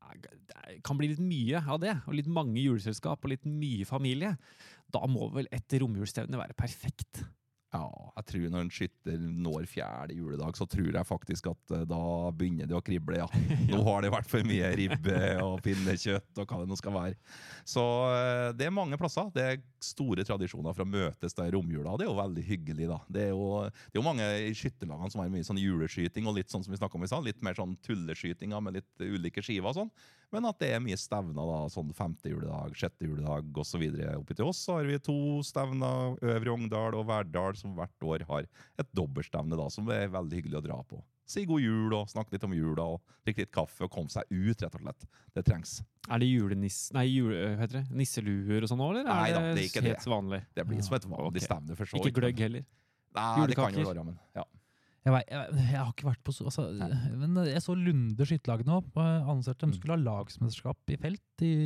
det kan bli litt mye av det, og litt mange juleselskap og litt mye familie. Da må vel et romjulsstevne være perfekt. Ja, jeg tror når en skytter når fjerde juledag, så tror jeg faktisk at eh, da begynner det å krible, ja. Nå har det vært for mye ribbe og pinnekjøtt og hva det nå skal være. Så eh, det er mange plasser. Det er store tradisjoner for å møtes der i romjula. Det er jo veldig hyggelig, da. Det er jo, det er jo mange i skytterlagene som har mye sånn juleskyting og litt sånn som vi snakket om i stad, litt mer sånn tulleskytinger med litt ulike skiver og sånn. Men at det er mye stevner, da, sånn femte juledag, sjette juledag og så videre. Oppi til oss så har vi to stevner, Øvre Ongdal og Verdal, som hvert år har et dobbeltstevne da, som er veldig hyggelig å dra på. Si god jul og snakke litt om jula og drikke litt kaffe og komme seg ut, rett og slett. Det trengs. Er det juleniss, nei, jule, hva heter det? Nisseluer og sånn nå, eller Nei er da, det, det er ikke helt det. vanlig? Det blir som et vanlig Ok. stevne for så Ikke vidt, gløgg men- heller. Nei, det kan jo Julekaker. være, men ja. Jeg, vet, jeg, jeg har ikke vært på så, altså, men jeg så Lunde skytterlag nå, og annonserte de Mm. skulle ha lagsmesterskap i felt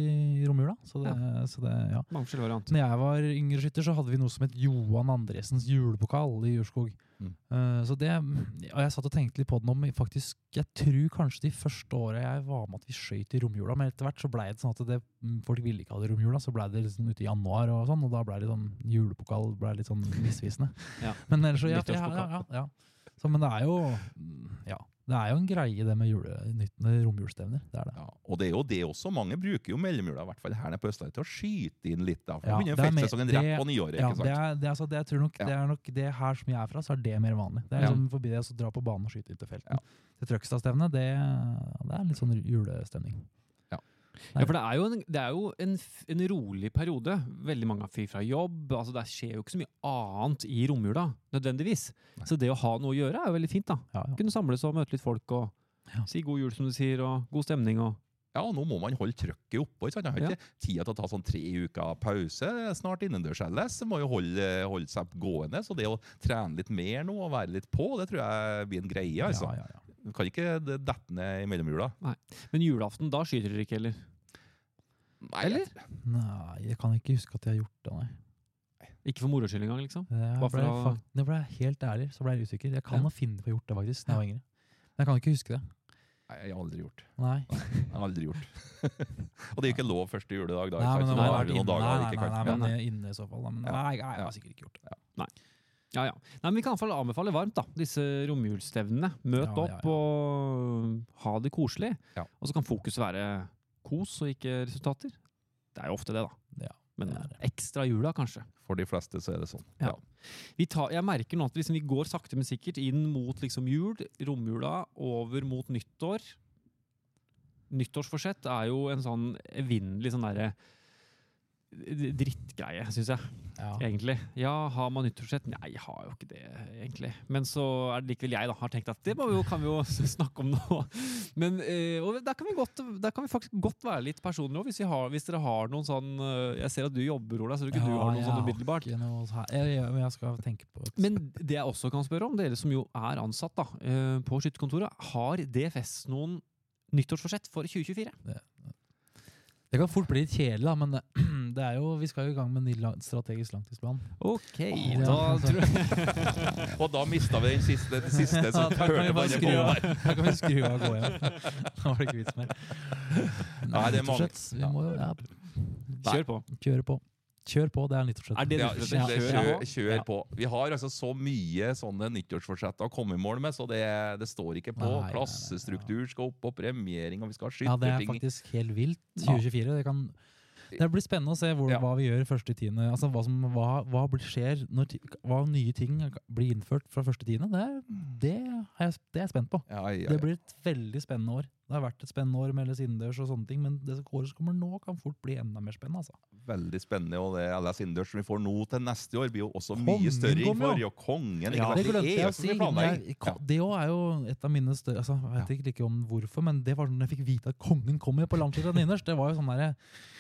i romjula. Så det, så det, ja. Mange forskjellige varianter. Når jeg var yngre skytter, så hadde vi noe som het Johan Andresens julepokal i Jurskog. Mm. Eh, så det, og jeg satt og tenkte litt på den om, faktisk, jeg tror kanskje de første årene jeg var med at vi skjøt i romjula, men etter hvert så ble det sånn at det, folk ville ikke ha det i romjula, så ble det liksom ute i januar og sånn, og da ble det sånn julepokal, ble litt sånn misvisende. Ja. Men ellers så, ja, ja, Nyttårspokal. ja, ja. Så, men det er jo, ja, det er jo en greie det med jule, nyttende romjulstevner, det er det. Ja, og det er jo det også. Mange bruker jo mellomjula, i hvert fall her nede på Østlandet, til å skyte inn litt. Da, for Ja, å begynne det er mer- feltsesongen det- rett på nyåret, Ja, ikke sant? det er, det, er, altså, det, jeg tror nok, Ja. det er nok det her som jeg er fra, så er det mer vanlig. Det er Ja. liksom forbi det å dra på banen og skyte inn til felten. Ja. Til Trøgstad-stevnet, det, det er litt sånn julestemning. Ja, for det er jo en, det er jo en, f- en rolig periode. Veldig mange har fri fra jobb. Altså, det skjer jo ikke så mye annet i romjula, nødvendigvis. Nei. Så det å ha noe å gjøre er jo veldig fint, da. Ja, ja. Kunne samles og møte litt folk og Ja. si god jul, som du sier, og god stemning. Og Ja, og nå må man holde trøkket oppe. Ikke sant? Jeg har Ja. ikke tid til å ta sånn tre uker pause. Snart innendørs ellers. Må jo holde, holde seg gående. Så det å trene litt mer nå og være litt på, det tror jeg blir en greie. Altså. Ja, ja, ja. Du kan ikke det dette ned i mellomjula. Men julaften, da skyter dere ikke, eller? Nei, Eller? jeg- Nei, jeg kan ikke huske at jeg har gjort det, nei. Ikke for moro skyld engang, liksom? Jeg Bare for ble, å- fakt- det ble jeg helt ærlig, så ble jeg usikker. Jeg kan Ja. ha funnet på å gjort det faktisk, da jeg var yngre. Men jeg kan ikke huske det. Nei, jeg har aldri gjort. Nei. Jeg har aldri gjort. og det er jo ikke lov første juledag. Da, Nei, ikke men sant? det Så må da ha er vært det noen inne. dager Nei, jeg nei, ikke nei, kan. nei, Ja, men inne i så fall. Da. Men Ja. nei, jeg jeg har sikkert ikke gjort det. Ja, ja. Nei, men vi kan i hvert fall anbefale varmt, da. Disse romjulsstevnene. Møt Ja, ja, opp ja. og ha det koselig. Ja. Og så kan fokus være kos og ikke resultater. Det er jo ofte det da. Ja, Men det er det. ekstra jula kanskje. For de fleste så er det sånn. Ja. Vi tar, jeg merker nå at liksom, vi går sakte, men sikkert inn mot liksom, jul, romjula, over mot nyttår. Nyttårsforsett er jo en sånn evinnelig sånn derre drittgreie, synes jeg, Ja. egentlig. Ja, har man nyttårsforsett? Nei, jeg har jo ikke det, egentlig. Men så er det likevel jeg da, har tenkt at det må vi jo, kan vi jo snakke om nå. Men eh, og der, kan vi godt, der kan vi faktisk godt være litt personlige også, hvis, vi har, hvis dere har noen sånn eh, jeg ser at du jobber, Ola, så du ikke du har noen sånn umiddelbart. Ikke noe her. Jeg, jeg, jeg skal tenke på et. Men det jeg også kan spørre om, dere som jo er ansatt da, eh, på skytterkontoret, har D F S noen nyttårsforsett for tjue tjuefire? Det, det kan fort bli litt kjedelig, da, men det er jo, vi skal jo i gang med en ny lang, strategisk langtidsplan. Ok, Ja. da tror jeg... Og da mistet vi den siste, den siste Ja, som da kan vi hørte bare bare skru på av. der. Da kan vi skru av og gå hjem. Da var det ikke vits mer. Nei, det er mange. Nyttårsforsett, vi må jo ja, Kjør på. kjøre på. Kjør på, det er nyttårsforsett. Er det Ja, nyttårsforsett? kjør, Kjør kjør, på. kjør Ja. på. Vi har altså så mye sånne nyttårsforsett å komme i mål med, så det, det står ikke på. Nei, nei, nei, Klassestruktur skal opp, og premiering, og vi skal ha Ja, det er skytterting. faktisk helt vilt. tjue tjuefire, det kan... Det blir spennende å se hvor, Ja. hva vi gjør i første tiende. Altså, hva, som, hva, hva blir- skjer når ti, hva nye ting blir innført fra første tiende. Det, er- det, er jeg, det er jeg spent på. Ja, ja, Det ja. blir et veldig spennende år. Det har vært et spennende år med L S innendørs og sånne ting, men det året som kommer nå kan fort bli enda mer spennende. Altså. Veldig spennende, og det L S innendørs som vi får nå til neste år blir jo også Kongen mye større kommer innenfor, jo. og kongen. Ja, ikke sant? Det glemte er jeg jo å som si. vi men planlegger. jeg- ko- Det også er jo et av mine større altså, Jeg vet ikke, ikke om hvorfor, men det var når jeg fikk vite at kongen kommer på landslaget innendørs. Det var jo sånn der,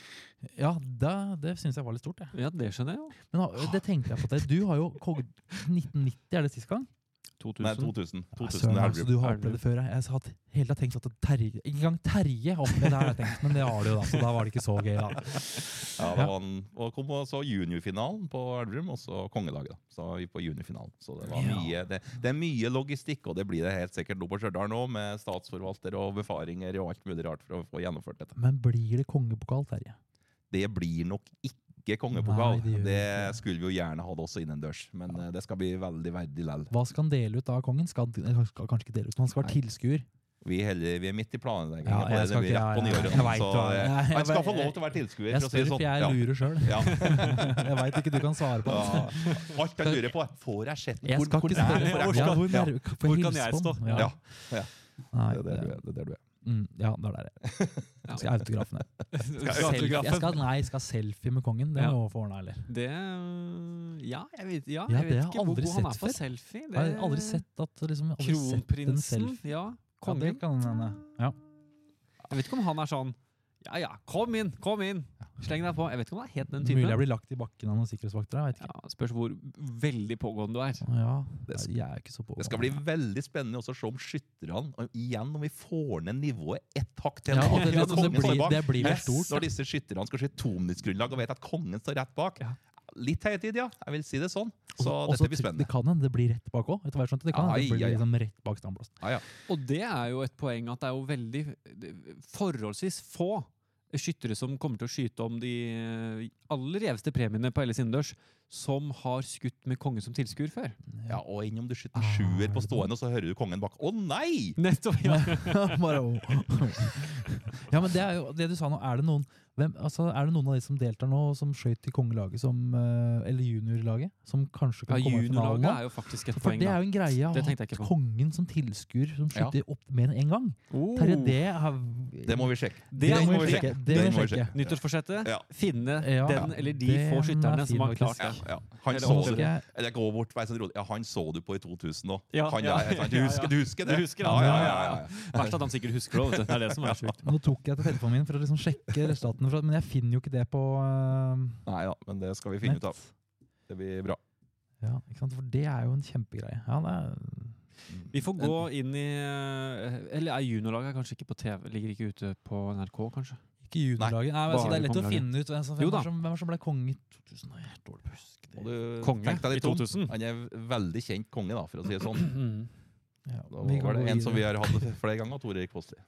ja, det, det synes jeg var litt stort. Jeg. Ja, det skjønner jeg jo. Men ha- det tenkte jeg på det. Du har jo kong- nitten nitti, er det sist gang? to Nei, tusen. to tusen. to Nei, tusen søren, er altså, Elverum. du har opplevd det før. Jeg Jeg har hele tiden tenkt at Terje, ikke engang Terje har opplevd det, har jeg tenkt, men det har du jo da, så da var det ikke så gøy da. Ja, det var en, og kom så juniorfinalen på Elverum, og så kongelaget. Da. Så var vi på juniorfinalen. Så det, var Ja. mye, det, det er mye logistikk, og det blir det helt sikkert nå på Stjørdal nå, med statsforvalter og befaringer og alt mulig rart for å få gjennomført dette. Men blir det kongepokal, Terje? Det blir nok ikke kongepokal. Nei, det gjør det det ikke. skulle vi jo gjerne hatt også innendørs, men eh, det skal bli veldig verdig lell. Hva skal han dele ut av kongen? Skal, han skal kanskje ikke dele ut, men han skal være Nei. tilskuer. Vi, heller, vi er midt i planleggingen Ja, på jeg det. skal Det blir ikke- rett på ja, ja, nyåret. jeg vet Så hva- eh, jeg- jeg- han skal få jeg- lov til å være tilskuer. Jeg for å si det spør, sånn. for jeg Ja. lurer selv. Ja. Jeg vet ikke du kan svare på. Ja. Alt jeg lurer på er, får jeg sett den? Jeg skal Hvor- ikke hvor spørre. nær får jeg Ja, gå? hvor, Ja. nær- får Hvor jeg kan hilse jeg på stå? den? Ja. Ja. Nei, Det er der du er. Det er der du er. Mm, ja, det er det. Jeg skal autografen. Jeg. Skal Selfie. Jeg skal, nei, jeg skal selfie med kongen. Det Ja. må jeg få ordnet, eller? Det Ja, jeg vet, ja, Ja, jeg det vet har ikke jeg hvor aldri god han er sett på før. selfie. Det... Jeg har aldri sett at liksom, aldri sett en Kronprinsen, selfie. ja. Ja, Kongen. det kan hende. Ja. Jeg vet ikke om han er sånn Ja, ja, kom inn, kom inn! Sleng deg på. Jeg vet ikke om han er helt den typen. Mulig jeg blir lagt i bakken av noen sikkerhetsvakter. Jeg vet ikke. Ja, spørs hvor veldig pågående du er. Ja, Det skal- jeg er ikke så på. Det skal bli veldig spennende også å se om skytterne og igjen om vi får ned nivået ett hakk til. Ja, Når og det, det, det, kongen står blir, bak. det blir vel Yes, stort. Når disse skytterne skal skyte tominuttsgrunnlag og vet at kongen står rett bak. Ja. Litt høytid, ja. Jeg vil si det sånn. Så Også- dette blir også- spennende. Det kan hende det blir rett bak òg. Det kan Ai, hende det blir ai, ai. liksom rett bak standplassen. Ja, ja. Og det er jo et poeng at det er jo veldig forholdsvis få skyttere som kommer til å skyte om de eh, aller gjeveste premiene på L S innendørs, som har skutt med kongen som tilskuer før. Ja, og enn om du skyter Ah, sjuer på er det stående, og så hører du kongen bak. Å nei! Nettopp, ja. Bare, oh. Ja, men det er jo det du sa nå. Er det noen hvem, altså, er det noen av de som deltar nå, som skjøt i kongelaget, som, eh, eller juniorlaget, som kanskje Ja, kan komme i finalen juniorlaget nå? er jo faktisk et For poeng, det er da. jo en greie å Det ha tenkte jeg ikke på. kongen som tilskuer som Ja. skyter opp med en gang. Oh. Terje, det har Det må vi sjekke. Det det må må vi vi sjekke. sjekke. Det må Det vi må vi sjekke. Nyttårsforsettet. Ja. Finne Ja. den eller de Den få er skytterne fin, som har klart Ja, det. ja. Han Eller så også- det. Jeg, Eller gå bort, vær sånn rolig. Ja, han så du på i to tusen òg. Ja, Han, ja. ja, ja, du, Ja, ja. husker, du husker det? Du husker ja, han, ja, ja, ja, ja, ja. Verst at han sikkert husker det, vet du. Det er det som er sjukt. nå tok jeg til telefonen min for å liksom sjekke resultatene, fra, men jeg finner jo ikke det på uh, Nei da, men det skal vi finne nett. ut av. Det blir bra. Ja, ikke sant? For det er jo en kjempegreie. Ja, det er, Vi får gå inn i eh, Eller er juniorlaget kanskje ikke på T V? Ligger ikke ute på N R K, kanskje? ikke juniorlaget. Nei, men altså, det er lett å Bare finne ut hvem som, Jo hvem, da. er som, hvem er som ble konge i to tusen. Nei, jeg er dårlig på å huske Og det. du, Konge tenk deg i litt om. to tusen. Han er veldig kjent konge, da, for å si det sånn. Mm. Ja, Da vi kan var det gå en som vi videre. har hatt flere ganger, Tor Erik Fossli.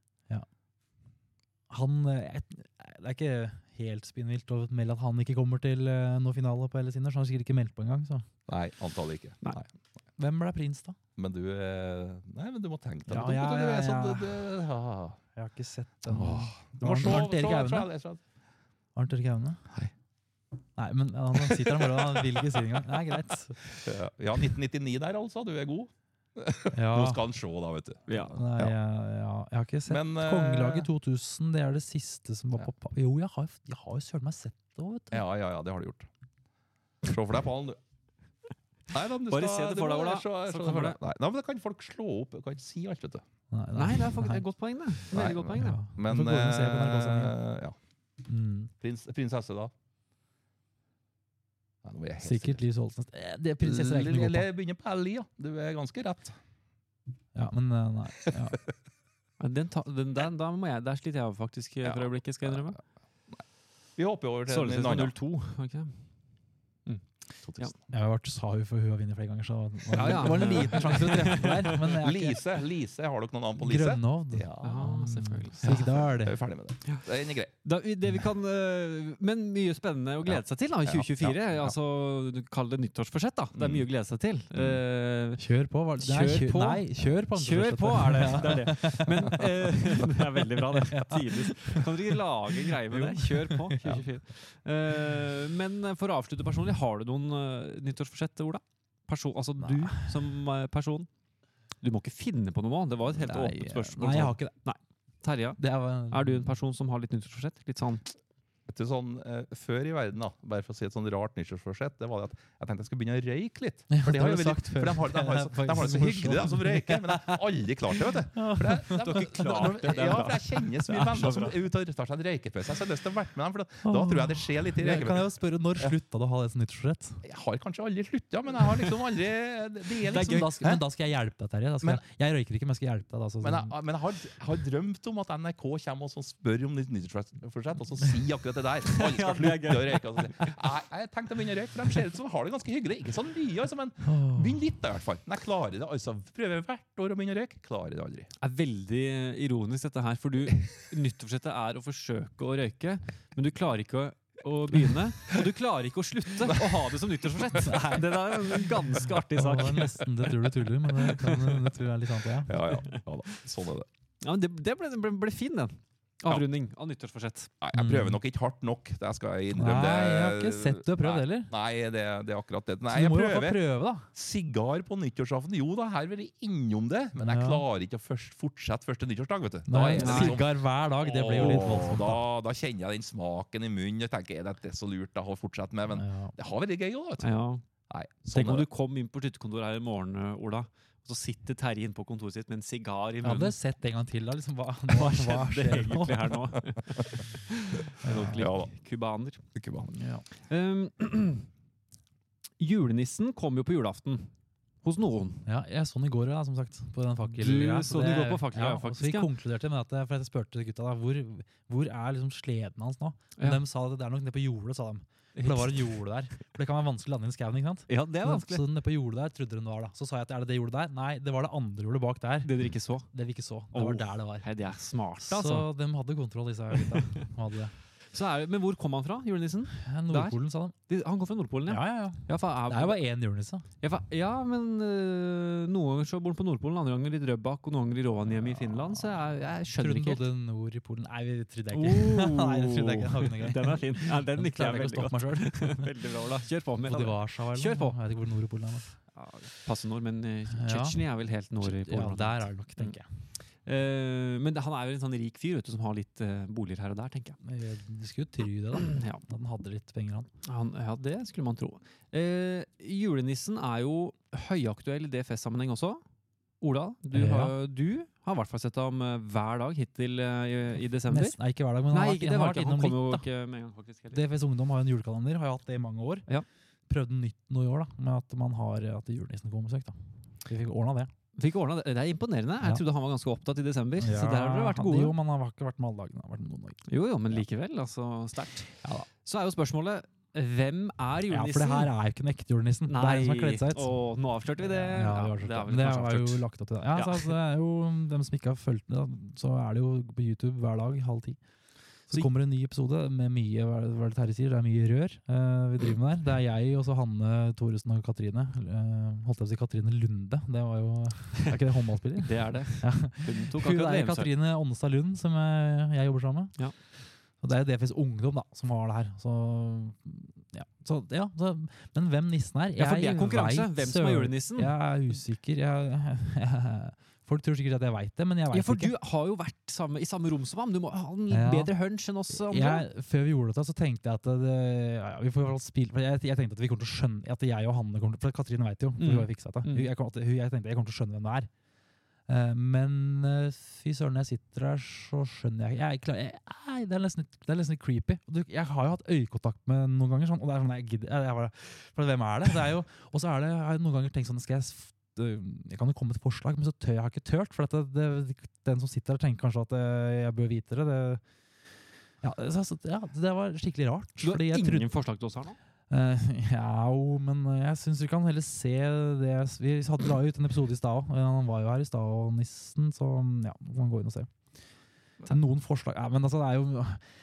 Han, eh, et, det er ikke helt spinnvilt å melde at han ikke kommer til uh, noe finale på L S innendørs. Han har sikkert ikke meldt på engang. Så. Nei, antallet ikke. Nei. Nei. Hvem ble prins, da? men du eh, Nei, men du må tenke deg Ja, det. ja, Du ja, er sånn, ja. du, du, ja. Jeg har ikke sett den. Åh, Du må Arnt- se Arnt Erik se- Aune? se- se- Arnt Erik Aune? Nei. Nei, men han sitter her bare, han vil ikke si det engang. Nei, greit. Ja, ja, nitten nittini der, altså. Du er god. Ja. Nå skal han se, da, vet du. Ja. Nei, jeg, ja, jeg har ikke sett Men, eh, Kongelaget to tusen, det er det siste som var Ja. på pa- Jo, jeg har, jeg har jo søren meg sett det også, vet du. Ja, ja, ja, det har du gjort. Se for deg pallen, du. Nei, da, men du Bare skal- se det du for deg, må- Ola. se- se Se det det for for deg. deg. Nei, nei, men da kan folk slå opp. Du kan ikke si alt, vet du. Nei, det er faktisk et godt poeng, det. Veldig Nei, godt poeng, det. Ja. Men Du får gå inn og se på N R K-sendingen. eh, ja. Mm. Prins, prinsesse, da? Nei, nå er jeg helt Sikkert Liv Solsnes. Eh, Det er prinsesser jeg ikke noe Eller god på. begynner på L I, ja. Du er ganske rett. Ja, men eh, nei. Ja. Ja, Den, ta, den, den, da må jeg, der sliter jeg faktisk eh, for Ja. øyeblikket, skal jeg innrømme. Vi hopper over til Således en var annen. null to, var ikke det? to tusen. Jeg har vært sa hun for hun har vunnet flere ganger, så det var, Ja, ja. det var en liten sjanse til å treffe der. Men jeg er ikke Lise, Lise, har dere noen navn på Lise? Grønhovd. Ja, Ja, selvfølgelig. Sigdal. er vi ferdig med det. Den er grei. Da, det vi kan, eh, men mye spennende å glede seg til da, i tjue tjuefire. Ja, ja, ja. Altså, du kaller det nyttårsforsett da. Det er mye å glede seg til. Eh, Kjør på. Var, det er Kjør kjør på. Nei, kjør på. Kjør på er det, det er det. Men eh, det er veldig bra det. Tidlig. Kan dere ikke lage en greie med det? Kjør på, tjue tjuefire. Eh, men for å avslutte personlig, har du noen uh, nyttårsforsett, Ola? Person, altså Nei. du som eh, person. Du må ikke finne på noe nå. Det var et helt Nei, åpent spørsmål. Nei, jeg har ikke det. Terje, det er, er du en person som har litt nyttårsforsett? Litt sånn Vet du, sånn, eh, før i verden, da, bare for å si et sånn rart nyttårsforsett, det var det at jeg tenkte jeg skulle begynne å røyke litt. Ja, For, det de har har jo du veldig, sagt for før. de har, de har, Det er så, de har det så faktisk hyggelig, de som røyker, men jeg har aldri klart det, vet du. For det, de, Du har ikke klart det, det er Ja, bra. for jeg kjenner så mye Det er så venner som bra. er ute og tar seg en røykepause. Så jeg har lyst til å være med dem, for da, da tror jeg det skjer litt i Jeg kan røykepausen. jo spørre, når slutta du å ha det som nyttårsforsett? Jeg har kanskje aldri slutta, men jeg har liksom aldri Det er liksom Men da skal, men da skal jeg hjelpe deg, Terje. Da skal Men- jeg, jeg røyker ikke, men jeg skal hjelpe deg. Da, så, Men jeg, men jeg, har, jeg har drømt om at N R K kommer og så spør om nytt nyttårsforsett, og så sier akkurat det der. Alle Ja, skal det er slutte å røyke. Og så, sier, jeg, jeg tenkte å begynne å røyke, for de ser ut som de har det ganske hyggelig. Ikke så mye, altså, men Åh. begynn litt da, i hvert fall. Men jeg klarer det. altså. Prøver hvert år å begynne å røyke. Klarer det aldri. er veldig eh, ironisk dette her, for du, nyttårsforsettet er å forsøke å røyke, men du klarer ikke å, å begynne, og du klarer ikke å slutte å ha det som nyttårsforsett. Det er en ganske artig Åh, sak. det er nesten det tror du tuller, men det, kan, det tror jeg er litt sant, ja. Ja, ja. ja da. Sånn er det. Ja, men det det ble, ble, ble fin, den. Avrunding av nyttårsforsett. Nei, jeg prøver nok ikke hardt nok. Det skal jeg innrømme. Nei, det. jeg har ikke sett du har prøvd Nei, heller. Nei, det, det er akkurat det. Nei, Så du jeg må jo i hvert fall prøver. prøve, da. Sigar på nyttårsaften. Jo da, her vil jeg innom det, men jeg Ja. klarer ikke å først, fortsette første nyttårsdag, vet du. Da Nei, er det liksom- Sigar hver dag, det blir jo litt Åh, voldsomt. Da, Da. da kjenner jeg den smaken i munnen og tenker er dette så lurt da, å fortsette med, men Ja. det har vært gøy òg, vet du. Ja. Nei, Tenk sånn om er du det. kom inn på skytterkontoret her i morgen, Ola, og så sitter Terje inne på kontoret sitt med en sigar i Jeg munnen. hadde sett en gang til, da. Liksom, hva, Hva hva, hva skjedde skjer nå? egentlig her nå? En ordentlig Ja da. kubaner. Ikke bra. Ja. Um, julenissen kom jo på julaften. Hos noen. Ja, jeg så den i går, ja, som sagt. På den fakkel. Du ja. så den i Det- går på fakkel, ja, og så faktisk, Vi ja. konkluderte med at, for jeg spurte gutta da, hvor, hvor er liksom sleden hans nå? Ja. De sa at det er nok nede på jordet, sa de. For det var et jorde der. For det kan være vanskelig å lande i skauen, ikke sant? Ja, det er Så, vanskelig. så nede på jordet der trodde de det var da. Så sa jeg at er det det jordet der? Nei, det var det andre jordet bak der. Det dere ikke så. Det vi ikke så. Det Åh. var der det var. Hei, de er smarte, Så altså. de hadde kontroll, disse gutta. De hadde det. Så er, men hvor kom han fra, julenissen? Ja, Nordpolen, sa de. De, han kom fra Nordpolen, ja. Ja, ja, ja. Ja, for, Det er jo bare én julenisse. ja, for, ja men øh, noen ganger så bor han på Nordpolen, andre ganger i Drøbak, og noen ganger i Rovaniemi i Finland, så jeg, jeg skjønner Trodde ikke den helt. bodde nord i Polen. Nei, det trodde jeg ikke. Nei, det trodde jeg ikke. Det var ikke noe gøy. Den er fin. Ja, den likte jeg klarer veldig ikke å godt. stoppe meg selv. Veldig bra, Ola. Kjør på med Bodde i Warszawa eller Kjør på. noe. Jeg vet ikke hvor nord i Polen er. Ja, passe nord, men uh, Ja. Tsjetsjenia er vel helt nord i Ja, Polen. der er det nok, tenker jeg. Eh, men det, han er jo en sånn rik fyr, vet du, som har litt eh, boliger her og der, tenker jeg. Men jeg- Du skulle jo tro det, da. Ja. At han hadde litt penger, han. Han, ja, det skulle man tro. Eh, julenissen er jo høyaktuell i D F S-sammenheng også. Ola, du, Ja. har, du har i hvert fall sett ham eh, hver dag hittil eh, i, i desember. Nesten, nei, ikke hver dag, men Nei, han, har ikke, vært- det han var har vært ikke, han innom kom jo litt, da. ikke med en gang, faktisk. Heller. D F S Ungdom har jo en julekalender, har jo hatt det i mange år. Ja. Prøvde nytt noe i år, da, med at man har at julenissen kommer på besøk. da. Vi fikk ordna det. Fikk ordnet det. Det er imponerende. Jeg Ja. trodde han var ganske opptatt i desember, så der har dere vært han- gode. Jo, man har ikke vært med alle dagene. Har vært med noen dager. Jo, jo, men likevel, altså sterkt. Ja, da. Så er jo spørsmålet, hvem er Ja, julenissen? for det her er jo ikke den ekte julenissen. Det er en som har kledd seg ut. Å, nå avslørte vi det. Ja, det, var det det, har vi men det kanskje var jo avslørt. lagt opp til det. Ja, Ja. Så, altså, det er jo dem som ikke har fulgt med, da, så er det jo på YouTube hver dag, halv ti. Så kommer en ny episode med mye, hva er det Terje sier, det er mye rør uh, vi driver med der. Det er jeg og så Hanne Thoresen og Katrine. Uh, holdt jeg å si Katrine Lunde. Det var jo, er ikke det håndballspiller? Det er det. Ja. Hun tok Hun akkurat er V M-sølv. Katrine Ånnestad Lund, som jeg, jeg jobber sammen med. Ja. Og det er D F S Ungdom da, som har det her. Så, ja. Så, ja, så, men hvem nissen er? Ja, for det er Jeg konkurranse. vet Hvem som er søren- julenissen? Jeg er usikker. Jeg, jeg, folk tror sikkert at jeg vet det, men jeg vet Ja, for ikke. du har jo vært samme, i samme rom som ham. Du må ha en Ja. bedre hunch enn oss andre. Jeg, før vi gjorde dette, så tenkte jeg at det, ja, ja, vi får i hvert fall spille, for jeg, jeg tenkte at vi kommer til å skjønne, at jeg og Hanne kommer til, for Katrine vet jo, for Mm. hun har fikset det. Mm. Hun- Jeg, kom, hun, jeg tenkte jeg kommer til å skjønne hvem det er. Eh, men uh, fy søren, når jeg sitter her, så skjønner jeg jeg, klar, jeg, nei, det, er nesten, litt- det er nesten litt creepy. Du, jeg har jo hatt øyekontakt med noen ganger, sånn, og det er sånn, jeg gidder, jeg, jeg bare, for hvem er det? det er jo, og så er det, jeg har noen ganger tenkt sånn, skal jeg, s- jeg kan jo komme med et forslag, men så tør jeg har ikke tørt, for at det, det, den som sitter her tenker kanskje at eh, jeg bør vite det. det ja, så, så, ja, det var skikkelig rart. Du har fordi jeg ingen trodde, forslag til oss her nå? Eh, ja, jo, men jeg synes vi kan heller se det. Vi hadde la ut en episode i stad, og han var jo her i stad, og nissen, så ja, må man gå inn og se. Noen forslag, ja, men altså det er jo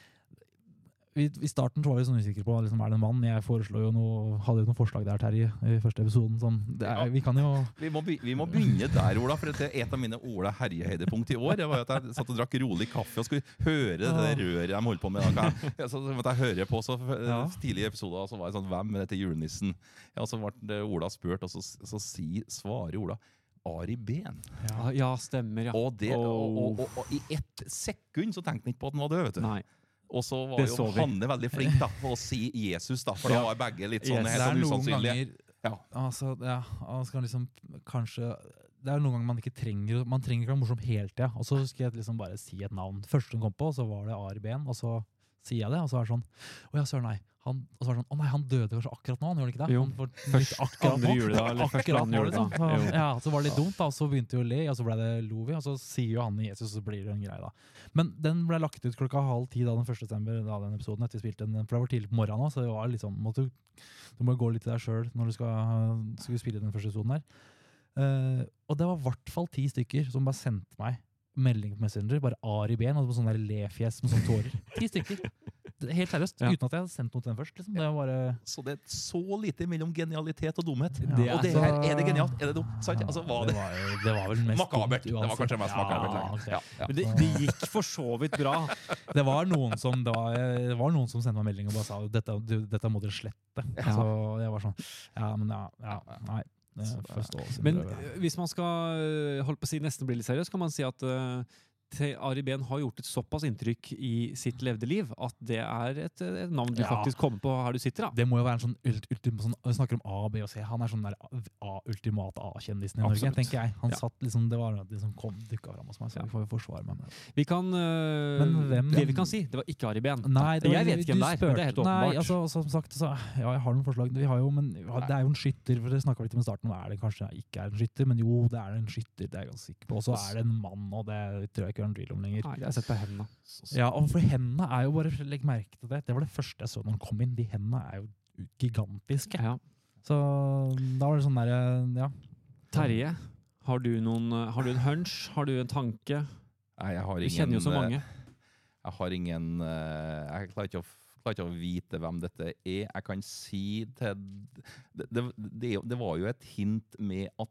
vi, I starten så var vi sånn usikre på liksom, er det en mann. Jeg foreslår jo noe, hadde jo noen forslag der, Terje, i første episoden. Som, det er, vi kan jo Vi må, be, vi må begynne der, Ola, for det er et av mine Ola Herje-høydepunkt i år. Det var jo at jeg satt og drakk rolig kaffe og skulle høre det der røret de holdt på med. Da. Ja, så måtte jeg høre på så Ja. tidlig i episoden, og så var jeg sånn, hvem er dette julenissen? Ja, så ble Ola spurt, og så, så si, svarer Ola, Ari Behn. Ja, ja stemmer, ja. Og, det, og, og, og, og i ett sekund så tenkte han ikke på at han var død, vet du. Nei. Og så var Det jo så vi. Hanne veldig flink da, på å si Jesus, da, for da var begge litt sånn, Yes. helt Det er sånn noen usannsynlige. ganger Ja. altså, ja, man skal liksom kanskje det er noen ganger man ikke trenger man trenger ikke være morsom hele tida. Og så skal jeg liksom bare si et navn. Første som kom på, så var det Ari Behn, og så sier jeg det, og så er det sånn Å ja, søren, nei. Han, og så var det sånn Å nei, han døde kanskje akkurat nå, han gjorde ikke det? Jo. Han får Først litt akkurat andre nå. juledag, eller først Akkurat andre nå, juledag. liksom. Så, Jo. ja, så var det litt dumt, da, og så begynte vi å le, og så ble det lo vi, og så sier jo han i Jesus, og så blir det en greie, da. Men den ble lagt ut klokka halv ti da den første desember, da den episoden, etter vi spilte den, for det var tidlig på morgenen også, så det var litt sånn, måtte, du, du må gå litt til deg selv når du skal, skal spille den første episoden her. Eh, og det var i hvert fall ti stykker som bare sendte meg melding på Messenger, bare Ari Behn, og sånn der lefjes med sånne tårer. Ti stykker. Det- Helt seriøst, Ja. uten at jeg hadde sendt noe til den først. Liksom. Det var bare... Så det er så lite mellom genialitet og dumhet. Ja. og det Altså- her, er det genialt? Er det dumt? Sant? Altså, var det det, var, jo- det var vel mest makabert? dumt Det var uansett. kanskje mest makabert. Ja, lenge. ok. Ja, ja. Men det, det gikk for så vidt bra. Det var noen som det var, det var noen som sendte meg melding og bare sa dette, du, dette må dere slette. Ja. Så jeg var sånn Ja, men ja, ja nei. Det er første år siden Men prøve. øh, hvis man skal øh, holde på å si nesten bli litt seriøs, kan man si at øh, Te- Ari Behn har gjort et såpass inntrykk i sitt levde liv at det er et, et navn du Ja. faktisk kommer på her du sitter. da. Det må jo være en sånn, ult, ultim, sånn Vi snakker om A, B og C. Han er sånn der A, ultimate A-kjendisen i Norge, Absolutt. tenker jeg. Han Ja. satt liksom, Det var det som kom, dukka fram hos meg, så Ja. vi får jo forsvare meg med det. Vi kan, øh, Men hvem- det vi kan si, det var ikke Ari Behn. Nei, det var, jeg vet ikke hvem du det er, men det er helt spurte- åpenbart. Nei, altså, som sagt, så, ja, jeg har noen forslag. Vi har jo, men vi har- det er jo en skytter, for det snakket vi litt om i starten. Er det kanskje ikke er en skytter, men jo, det er en skytter, det er jeg ganske sikker på. Og så er det en mann, og det tror jeg ikke er en tvil om lenger. Nei, jeg har sett på hendene. Ja, og for hendene er jo bare, legg merke til det, det var det første jeg så når han kom inn. De hendene er jo gigantiske. Ja. Så da var det sånn der, ja. Terje, har du, noen, øh, har du en hunch? Har du en tanke? Nei, jeg har Du ingen kjenner jo så eh, mange. Jeg har ingen eh, Jeg klarer ikke, å, klarer ikke å vite hvem dette er. Jeg kan si til Det, det, det, er jo- det var jo et hint med at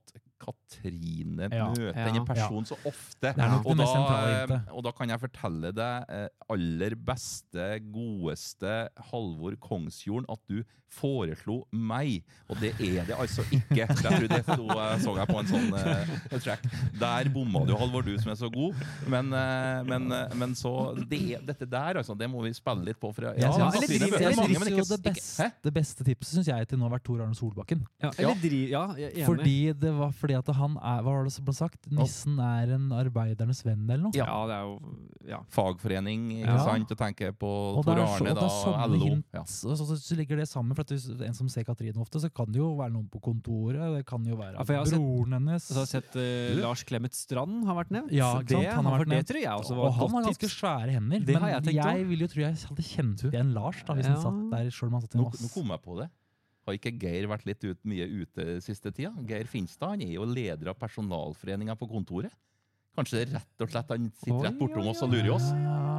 Katrine Ja, møter ja, denne personen så ofte. Det er nok og, det mest da, sentrale eh, hintet. og da kan jeg fortelle deg eh, aller beste, godeste Halvor Kongsjorden at du foreslo meg, og det er det altså ikke. Jeg tror det sto, eh, så jeg på en sånn eh, track. Der bomma du, Halvor, du som er så god. Men, eh, men, eh, men så det, Dette der, altså, det må vi spille litt på. For jeg, Jeg ja, synes- eller Katrine driv- møter eller mange, Jeg men synes jo ikke- det, ikke- beste, Hæ? det beste tipset synes jeg til nå har vært Tor Arne Solbakken. Ja, eller dri, ja, jeg er enig. Fordi det var fordi at han er, hva var det som ble sagt? Nissen er en arbeidernes venn eller noe? ja, det er jo ja. Fagforening, ikke Ja. sant? Og tenker på Og Tor det er, så, Arne, og det da, er sånne L O. hint, Ja. og så, så, så ligger det sammen, for at hvis en som ser Katrine ofte, så kan det jo være noen på kontoret, det kan jo være Ja, for jeg har sett- broren hennes. Så har jeg sett uh, Lars Clemet Strand har vært nevnt. Ja, ikke sant? Det, Han har for vært det nevnt. tror jeg også var Og et han godt har ganske tips. svære hender, Det har men jeg jeg, tenkt vil jo tro jeg hadde kjent igjen Lars da, hvis Ja. han satt der selv om han satt i Nå, en nå masse. kom jeg på det. Har ikke Geir vært litt ut, mye ute siste tida? Geir Finstad han er jo leder av personalforeninga på kontoret. Kanskje det er rett og slett han sitter Oi, rett bortom oi, oss og lurer oss? Ja,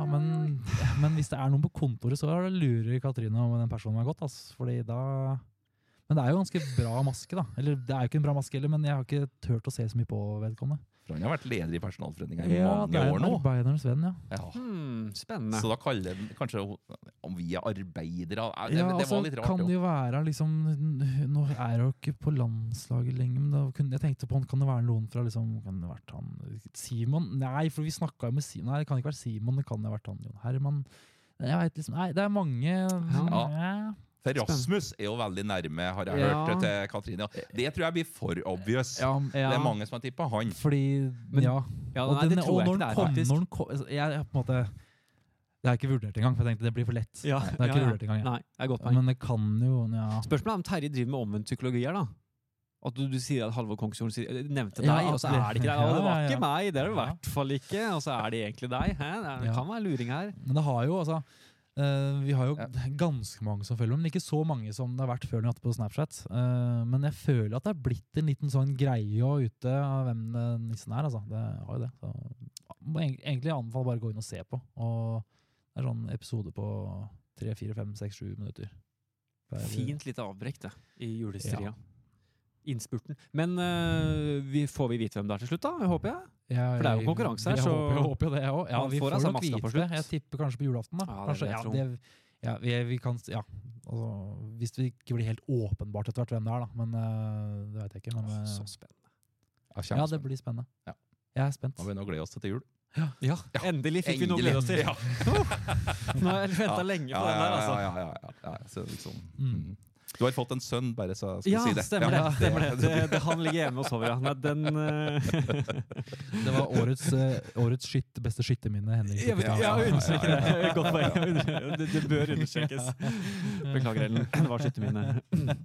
men, men hvis det er noen på kontoret, så lurer Katrine om den personen har gått. Altså, fordi da... Men det er jo ganske bra maske, da. Eller det er jo ikke en bra maske heller, men jeg har ikke tørt å se så mye på vedkommende. For han har vært leder i personalforeningen i Ja, mange det er år en nå. arbeidernes venn, ja. Ja. Hmm, spennende. Så da kaller den kanskje om vi er arbeidere. Ja, det, Ja, det altså, var litt rart. kan jo. det jo være liksom, nå er jeg jo ikke på landslaget lenger, men da kunne, jeg tenkte på, kan det være noen fra liksom, kan det ha vært han, Simon? Nei, for vi snakket jo med Simon, nei, det kan ikke være Simon, det kan det ha vært han, Jon Herman. Jeg vet liksom, nei, det er mange, Ja. ja. For Rasmus er jo veldig nærme, har jeg Ja. hørt til Katrine. Det tror jeg blir for obvious. Ja, Ja. Det er mange som har tippet han. fordi, Men- ja. Ja, Og nei, det den- tror og jeg når ikke det den er, kom, faktisk. når den kom, altså, jeg, jeg på en måte, det har jeg ikke vurdert engang, for jeg tenkte det blir for lett. Ja, Det er ikke ja, ja. vurdert engang, ja. Nei, det er godt poeng. Men det kan jo, ja. Spørsmålet er om Terje driver med omvendt psykologi her, da. At du, du sier at Halvor Kongsjord sier- nevnte deg, Ja, og så er det ikke deg. ja, Og det var ja, ja. ikke meg, det er det i Ja. hvert fall ikke. Og så er det egentlig deg. Hæ? Det, er, det Ja. kan være luring her. Men det har jo, altså, eh, vi har jo Ja. ganske mange som følger med, men ikke så mange som det har vært før når jeg har hatt på Snapchat. Eh, men jeg føler at det er blitt en liten sånn greie å ute av hvem den nissen er, altså. Det har jo det. Så, må eng- egentlig anbefale bare å gå inn og se på. Og det er sånn episode på tre, fire, fem, seks, sju minutter. Per- Fint lite avbrekk, det, i julehysteriet. Ja. Innspurten. Men øh, vi, får vi vite hvem det er til slutt, da? Jeg håper jeg. Ja, For det er jo jeg- konkurranse her, jeg så- Håper, jeg håper jo det, jeg òg. Ja, Man vi får får altså nok maska på vite det. slutt. Jeg tipper kanskje på julaften, da. Ja, det Kanskje, vil jeg ja, tro. det, ja, vi, vi kan, ja, altså, hvis det ikke blir helt åpenbart etter hvert hvem det er, da. Men øh, det vet jeg ikke. Men, Åh, øh, så spennende. Ja, ja, kjempespennende. det blir spennende. Ja. Jeg er spent. Da må vi nå glede oss til til jul. Ja, endelig fikk vi noe å glede oss til. Ja. Nå har jeg venta lenge på den der, altså. Ja, ja, ja, ja, ja. Så liksom, Mm. mm. Du har fått en sønn, bare så jeg skal Ja, si det. stemmer Ja. det. Stemmer det. Det, det. Han ligger hjemme og sover, ja. Nei, den øh, Det var årets, øh, årets skytt, beste skytterminne, Henrik. Jeg, vil- Ja, jeg ja, ja, understreker ja, ja. det. Godt poeng. Det, det bør understrekes. Beklager, Ellen. Det var skyttermine.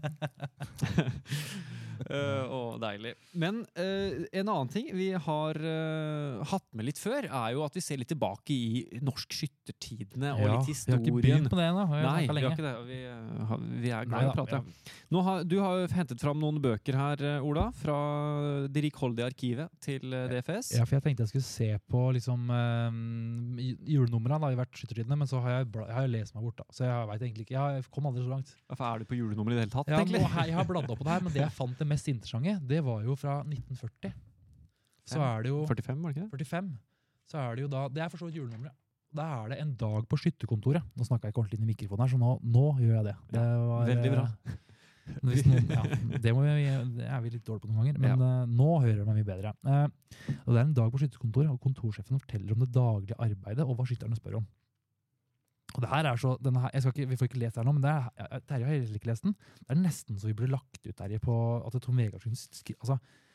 Uh, å, deilig. Men uh, en annen ting vi har uh, hatt med litt før, er jo at vi ser litt tilbake i norsk skyttertidene og Ja, litt vi har ikke historien. begynt med det ennå. Nei, vi lenge. har ikke det. Vi, uh, har- vi er glad Nei i da, å prate. ja. Nå har, du har jo hentet fram noen bøker her, uh, Ola, fra det rikholdige arkivet til uh, D F S. Ja, for jeg tenkte jeg skulle se på liksom, um, julenumrene da, i hvert skyttertidene, men så har jeg, bla, jeg har jo lest meg bort, da. Så jeg vet egentlig ikke, jeg kom aldri så langt. Hvorfor er du på julenummeret i det hele tatt, Ja, egentlig? nå, har- jeg har bladd opp på det her, men det jeg fant det mest interessante, det var jo fra nitten førti. Så er det jo førtifem, var det ikke det? førtifem. Så er det jo da, det er for så vidt julenummeret. Da er det en dag på skytterkontoret. Nå snakker jeg ikke ordentlig inn i mikrofonen her, så nå, nå gjør jeg det. det var, Veldig bra. eh, Hvis noen, ja, det, må vi, det er vi litt dårlige på noen ganger, men eh, nå hører man mye bedre. Eh, og det er en dag på skytterkontoret, og kontorsjefen forteller om det daglige arbeidet og hva skytterne spør om. Og det her er så, denne her, jeg skal ikke, vi får ikke lest det her nå, men det er, Terje har heller ikke lest den. Det er nesten så vi burde lagt ut Terje på at det Tom Vegard skulle skri, altså,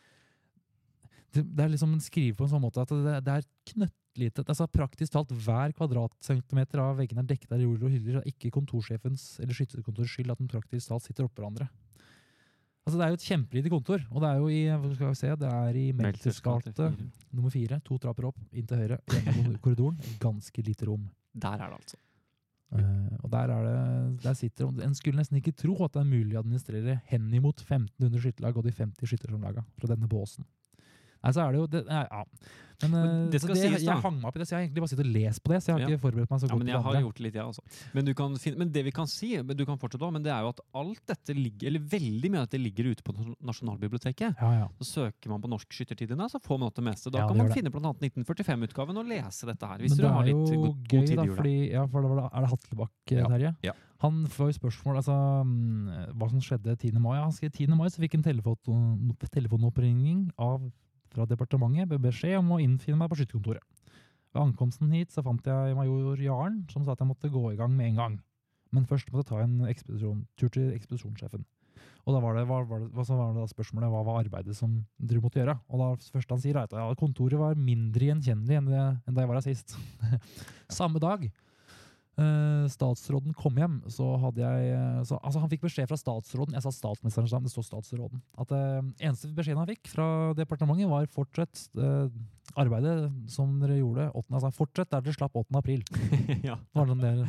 det, det er liksom en skrive på en sånn måte at det, det er knøttlite, altså praktisk talt hver kvadratcentimeter av veggene er dekket av jord og hyller, og ikke kontorsjefens eller skytterkontorets skyld at den praktisk talt sitter oppå hverandre. Altså det er jo et kjempelite kontor, og det er jo i, hva skal vi se, det er i Melters gate, nummer fire, to trapper opp, inn til høyre, gjennom korridoren, ganske lite rom. Der er det altså. Uh, og der, er det, der sitter, en skulle nesten ikke tro at det er mulig å administrere henimot femten hundre skytterlag og de femti skyttersamlaga fra denne båsen. Nei, så er det jo, det, ja, ja. Men, uh, Men det så skal det, sies, da. jeg hang meg opp i det, så jeg har egentlig bare sittet og lest på det, så jeg har Ja. ikke forberedt meg så Ja, godt men på jeg det har andre. gjort det litt, jeg også. Men, du kan finne, men det vi kan si, men du kan fortsette også, men det er jo at alt dette ligger, eller veldig mye av dette ligger ute på Nasjonalbiblioteket. Ja, ja. Så søker man på Norsk skyttertidene, så får man opp det meste. Da Ja, kan det man gjør det. finne blant annet nitten førtifem-utgaven og lese dette her, hvis Men du det har er litt jo god, god gøy tid i da, jula. fordi, ja, for da var det, er det Hatlebakk, Ja, Terje? ja. Han får jo spørsmål, altså, mm, hva som skjedde tiende mai. Ja, han skrev tiende mai, så fikk en telefon, telefonoppringning av, fra departementet med beskjed om å innfinne meg på skytterkontoret. Ved ankomsten hit så fant jeg major Jaren, som sa at jeg måtte gå i gang med en gang. Men først måtte jeg ta en ekspedisjon, tur til ekspedisjonssjefen. Og da var det, hva, var det, hva så var det da spørsmålet, hva var arbeidet som dere måtte gjøre? Og da først han sier at ja, kontoret var mindre gjenkjennelig enn, det, enn da jeg var her sist. Samme dag. Uh, statsråden kom hjem, så hadde jeg så, altså han fikk beskjed fra statsråden, jeg sa statsministerens navn, det står statsråden, at uh, eneste beskjeden han fikk fra departementet var fortsett uh, arbeidet som dere gjorde åttende, altså fortsett der dere slapp åttende april. Ja. Det var sånn der,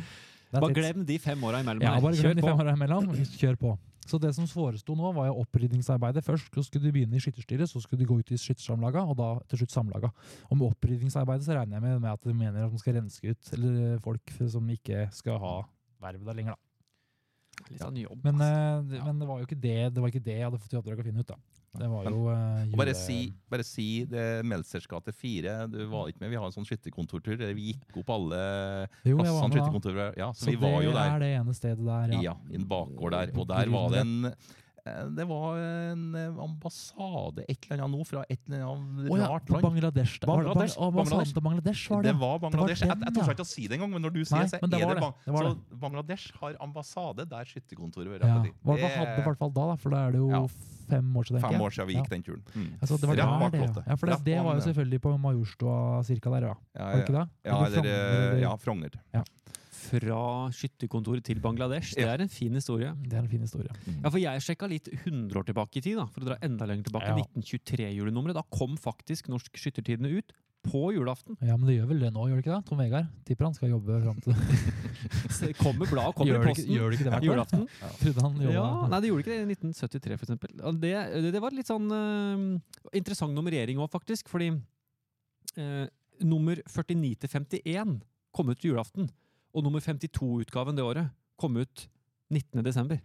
That's Bare it. glem de fem åra imellom. Ja, her. bare Kjør glem de på. fem åra imellom. Kjør på. Så det som foresto nå, var jo opprydningsarbeidet først. Så skulle du begynne i skytterstyret, så skulle du gå ut i skyttersamlaga, og da til slutt samlaga. Og med opprydningsarbeidet så regner jeg med, med at de mener at de skal renske ut eller folk som ikke skal ha verv der lenger, da. Litt sånn jobb. Men, ass. eh, det, men det var jo ikke det, det var ikke det jeg hadde fått i oppdrag å finne ut, da. Det var jo eh, Og bare jule- si, bare si det Meltzers gate fire, du var ikke med, vi har en sånn skytterkontortur, der vi gikk opp alle Jo, jeg var plassene med da. skytterkontorer. Ja, så, Så vi var jo det der. er det ene stedet der, ja. Ja, i en bakgård der. Og der var det en det var en ambassade, et eller annet nå, fra et eller annet Å ja, rart på land. Bangladesh. der. Var det Bangladesh, Bang- ambassaden Bangladesh. til Bangladesh var det. Det var Bangladesh. den, jeg, jeg tør ja. ikke å si det engang, men når du sier Nei, så men det er var det, det. Bang Det var Så Bangladesh har ambassade der skytterkontoret vårt. Ja, Det hva hadde i hvert fall da, da, for da er det jo Ja. fem år siden, tenker fem jeg. år siden vi Ja. gikk den turen. Mm. Altså, det var Rett der bak det, Lotte. ja. For det, Rett det bak var jo den, selvfølgelig på Majorstua cirka der, ja. Ja, Var det ikke det? Ja, eller, Frogner, eller- ja, Frogner. Fra skytterkontoret til Bangladesh. Det Ja. er en fin historie. Det er en fin historie. Ja, for jeg sjekka litt hundre år tilbake i tid, da, for å dra enda lenger tilbake. Ja. nitten tjuetre-julenummeret. Da kom faktisk Norsk Skyttertidene ut på julaften. Ja, men det gjør vel det nå, gjør det ikke det? Tom Vegard tipper han skal jobbe fram til Så kommer bladet kommer Gjør i det ikke- posten gjør det ikke det hvert år? julaften. Trodde han jobba Ja, nei, det gjorde ikke det i nitten syttitre, for eksempel. Og Det, det, det var litt sånn eh, interessant nummerering òg, faktisk. Fordi eh, nummer førtini til femtien kom ut julaften. Og nummer femtito-utgaven det året kom ut nittende desember.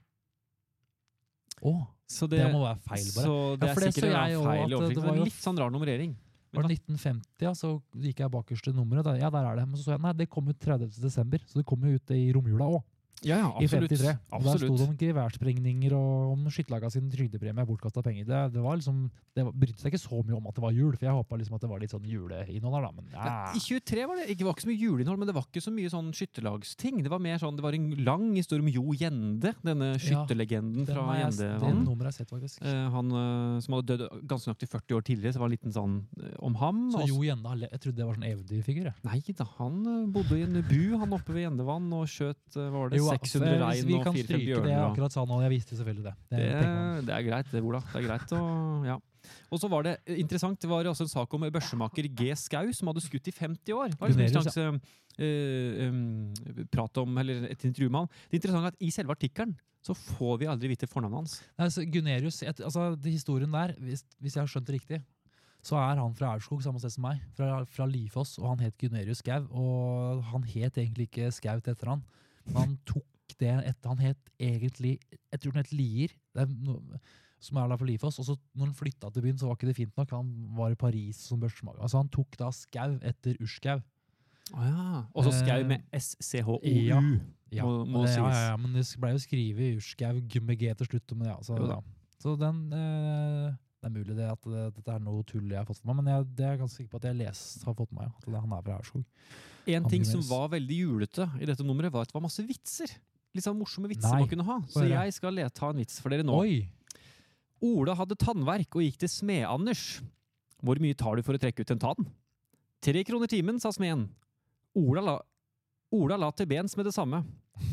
Å, Så det, må være feil, bare. Så det Ja, for er det sikkert så en jeg jo feil i at det oversikten. var jo- Litt sånn rar nummerering. Var det nitten femti, ja, så gikk jeg bakerste nummeret. Da, ja, der er det. Men så så jeg, nei, det kom ut tredivte desember, så det kom jo ut i romjula òg. Ja, ja, I absolutt. femtitre. Og der sto Absolutt. det om geværsprengninger og om skytterlaga sin trygdepremie, bortkasta penger. Det, det var liksom, det var- brydde seg ikke så mye om at det var jul, for jeg håpa liksom at det var litt sånn juleinnhold der, da. Men ja. Ja, I tjuetre var det ikke, var ikke så mye juleinnhold, men det var ikke så mye sånn skytterlagsting. Det var mer sånn, det var en lang historie om Jo Gjende, denne skytterlegenden Den fra har jeg- Det Gjendevann. nummeret har jeg sett, faktisk. Eh, han eh, som hadde dødd ganske nøyaktig førti år tidligere, så det var en liten sånn eh, om ham. Så og Jo Gjende, har le- jeg trodde det var sånn eventyrfigur. jeg. Nei da, han eh, bodde i en bu, han oppe ved Gjendevann, og skjøt eh, hva var det, Jo, seks hundre hvis rein vi og kan fire-fem stryke det jeg bjørner. og- akkurat sa nå. Jeg visste selvfølgelig det. Det, Det, tenker man. det er greit, det, Ola. Det er greit. Og, ja. og så var det eh, interessant, det var også en sak om børsemaker G. Skau, som hadde skutt i femti år. Det var liksom en Gunerius, slags eh, um, prat om, eller et intervju med han. Det interessante er at i selve artikkelen så får vi aldri vite fornavnet hans. Nei, altså, Gunerius, et, altså, det historien der, hvis, hvis jeg har skjønt det riktig, så er han fra Aurskog, samme sted som meg, fra, fra Lifoss, og han het Gunerius Skau, og han het egentlig ikke Skau til etter han, men han tok det etter, han het egentlig, jeg tror han het Lier, det er no, som er da for Lifoss, og så når han flyttet til byen, så var ikke det fint nok, han var i Paris som børsmager, altså han tok da Skau etter Urskau. Oh, ja. Og så Skau med S C H O U. Ja. Ja, Må- må og det, ja, sies. ja, ja, men det ble jo skrevet Urskaug med G til slutt. Men ja, så, Jo da. ja. så den eh, det er mulig det at det, dette er noe tull jeg har fått med meg, men jeg, det er jeg ganske sikker på at jeg lest, har fått med meg. Ja, at det, han er fra Aurskog. En Han ting som Gunerius. var veldig julete i dette nummeret, var at det var masse vitser. Litt sånn morsomme vitser Nei. man kunne ha. Så Få høre. jeg skal le- ta en vits for dere nå. Oi! Ola hadde tannverk og gikk til Smed-Anders. Hvor mye tar du for å trekke ut en tann? Tre kroner timen, sa smeden. Ola la, Ola la til bens med det samme.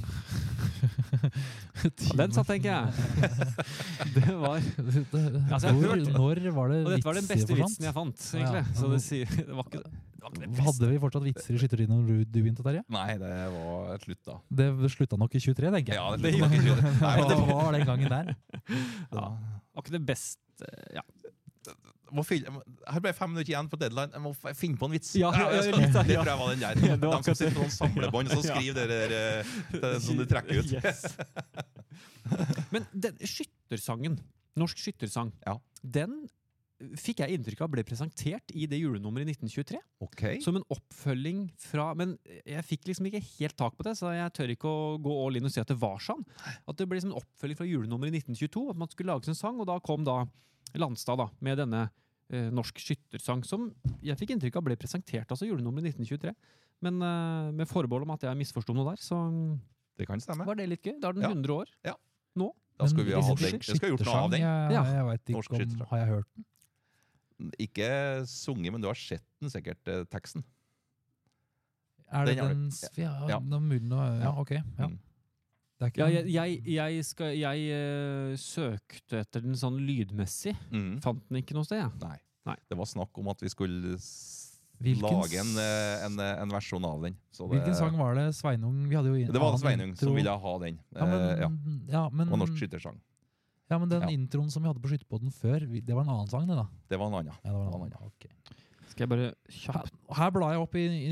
Ja, den satt, tenker jeg. Det var Altså, jeg Hvor, hørte- når var det Og dette var den vitser beste forsvant? vitsen jeg fant, Ja, egentlig. ja. Så det, sier, det, var ikke, det var ikke det beste. Hadde vi fortsatt vitser i skyttertiden når du, du begynte, Terje? Nei, det var et slutt, da. Det slutta nok i tjuetre, tenker jeg. Ja, det Det slutta nok i tjuetre. Nei, Hva men det hva var den gangen der? Ja. Det var ikke det beste ja. må finne, jeg må- jeg har bare fem minutter igjen på deadline. Jeg må f- finne på en vits. Ja, ja, jeg skal, litt av- det ja. tror jeg var den der. Ja, det var De som akkurat sitter på noen samlebånd og så Ja. skriver det der eh, det, som du trekker ut. Yes. Men den skyttersangen, norsk skyttersang, Ja. den fikk jeg inntrykk av ble presentert i det julenummeret i nitten tjuetre. Ok. Som en oppfølging fra Men jeg fikk liksom ikke helt tak på det, så jeg tør ikke å gå all in og si at det var sånn. At det ble som en oppfølging fra julenummeret i nitten tjueto, at man skulle lage en sang, og da kom da Landstad da, med denne eh, norsk skyttersang, som jeg fikk inntrykk av ble presentert altså julenummeret i nitten tjuetre. Men eh, med forbehold om at jeg misforstod noe der, så Det kan stemme. var det litt gøy. Da er den Ja. hundre år. Da skulle vi ha hatt Men den. Jeg skulle ha gjort noe av den. skyttersang, Ja. Jeg, jeg vet Norsk ikke om skyttersang. Har jeg hørt den? Ikke sunget, men du har sett den sikkert, eh, teksten. Er det Den har du. den s- Ja, Ja. nå mulig nå- ja, ok. Ja. Mm. Det er ikke Ja, noe- jeg, jeg, jeg, skal, jeg eh, søkte etter den sånn lydmessig. Mm. Fant den ikke noe sted, jeg. Nei. Nei. Det var snakk om at vi skulle s- Hvilken lage en, eh, en, eh, en versjon av den. Så det, Hvilken sang var det Sveinung? Vi hadde jo Det var det annen Sveinung intro. som ville ha den. Ja, men, Eh, ja. ja, men, Og norsk skyttersang. ja, men den Ja. introen som vi hadde på Skytterpodden før, vi- det var en annen sang, det da? Det var en annen. Ja, det var en Det var annen. en annen. Ok. Skal jeg bare Her, kjapt her blar jeg opp i, i,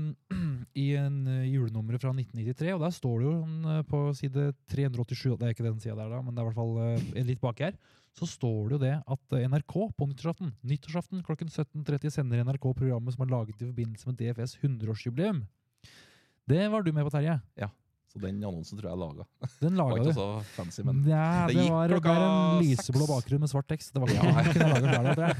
i, i en uh, julenummeret fra nitten nittitre, og der står det jo uh, på side tre hundre åttisju, det er ikke den siden der da, men det er i hvert fall uh, litt bak her, så står det jo det at uh, N R K på nyttårsaften, nyttårsaften klokken sytten tretti sender N R K programmet som er laget i forbindelse med D F S hundre-årsjubileum. Det var du med på, Terje. Så den annonsen tror jeg laget. Den Det var laget ikke du. så fancy, men Ja, Det det, gikk var, det klokka er en lyseblå seks. bakgrunn med svart tekst. Det var ikke ja. jeg kunne laget selv, tror jeg.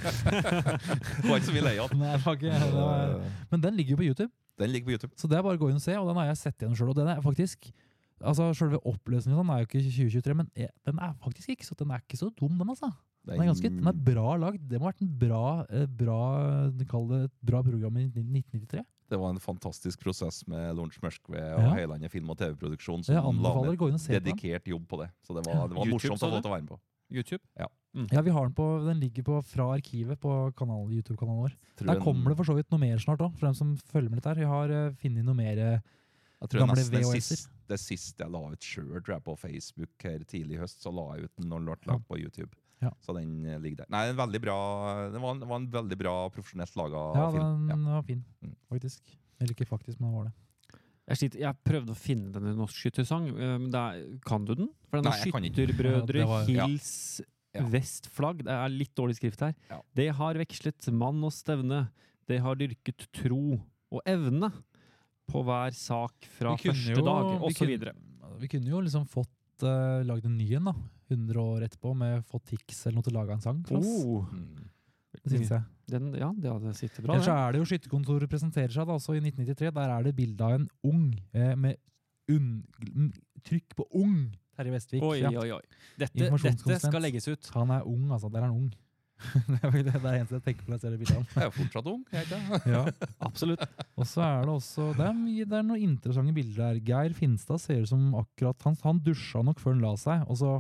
det var ikke så mye leie av. Nei, det var ikke, det var, men den ligger jo på YouTube, Den ligger på YouTube. så det er bare å gå inn og se, og den har jeg sett igjen selv, og den er faktisk, altså selve oppløsningen sånn er jo ikke tjue tjuetre, men er- den er faktisk ikke så, den er ikke så dum, den altså. Den er ganske, den er bra lagd, det må ha vært en bra, eh, bra, kall det et bra program i nitten nittitre. Det var en fantastisk prosess med Lorentz Mørkve og Ja. Heilandet film- og T V-produksjon Så jeg som la anbefaler ned å gå inn og se på den. dedikert jobb på det. Så det Ja. var, det var YouTube, morsomt sa å få du? til å være med på. YouTube? Ja, vi har den på, den ligger på fra arkivet på kanal, YouTube-kanalen vår. Tror Der en- kommer det for så vidt noe mer snart også, for dem som følger med litt her. Vi har uh, finnet noe mer uh, Jeg tror gamle nesten det V H S-er. siste, det siste jeg la ut sjøl, tror jeg, på Facebook her tidlig i høst, så la jeg ut den når den ble lagt på YouTube. Ja. Så den eh, ligger der. Nei, en veldig bra, det var en, det var en veldig bra profesjonelt laga Ja, film. den Ja. var fin, Mm. faktisk. Eller ikke faktisk, men den var det. Jeg, sliter, jeg prøvde å finne den i norsk skyttersang. men det er, kan du den? For den Nei, er jeg kan ikke. Skytterbrødre, Ja, det var- ja. Hils, Ja. Vestflagg. Det er litt dårlig skrift her. Ja. Det har vekslet mann og stevne. Det har dyrket tro og evne på hver sak fra Vi kunne første jo- dag, vi og så kunne- videre. Vi kunne jo liksom fått uh, lagd en ny en da, hundre år etterpå, med fått Tix eller noe til å lage en sang for oss. Oh, Mm. Det synes jeg. den, ja, det hadde sittet bra. Ellers så det. er det jo Skytterkontoret presenterer seg da, også i nitten nittitre. Der er det bilde av en ung eh, med un, m- trykk på ung Terje Vestvik. Oi, Ja. oi, oi. Dette, Informasjonskonsulent. dette skal legges ut. Han er ung, altså. Der er han ung. det er det det er eneste jeg tenker på når jeg ser det bildet av han. Jeg er jo fortsatt ung, er jeg ikke? Ja. Absolutt. Og så er det også Det er, mye, det er noen interessante bilder der. Geir Finstad ser ut som akkurat Han, han dusja nok før han la seg, og så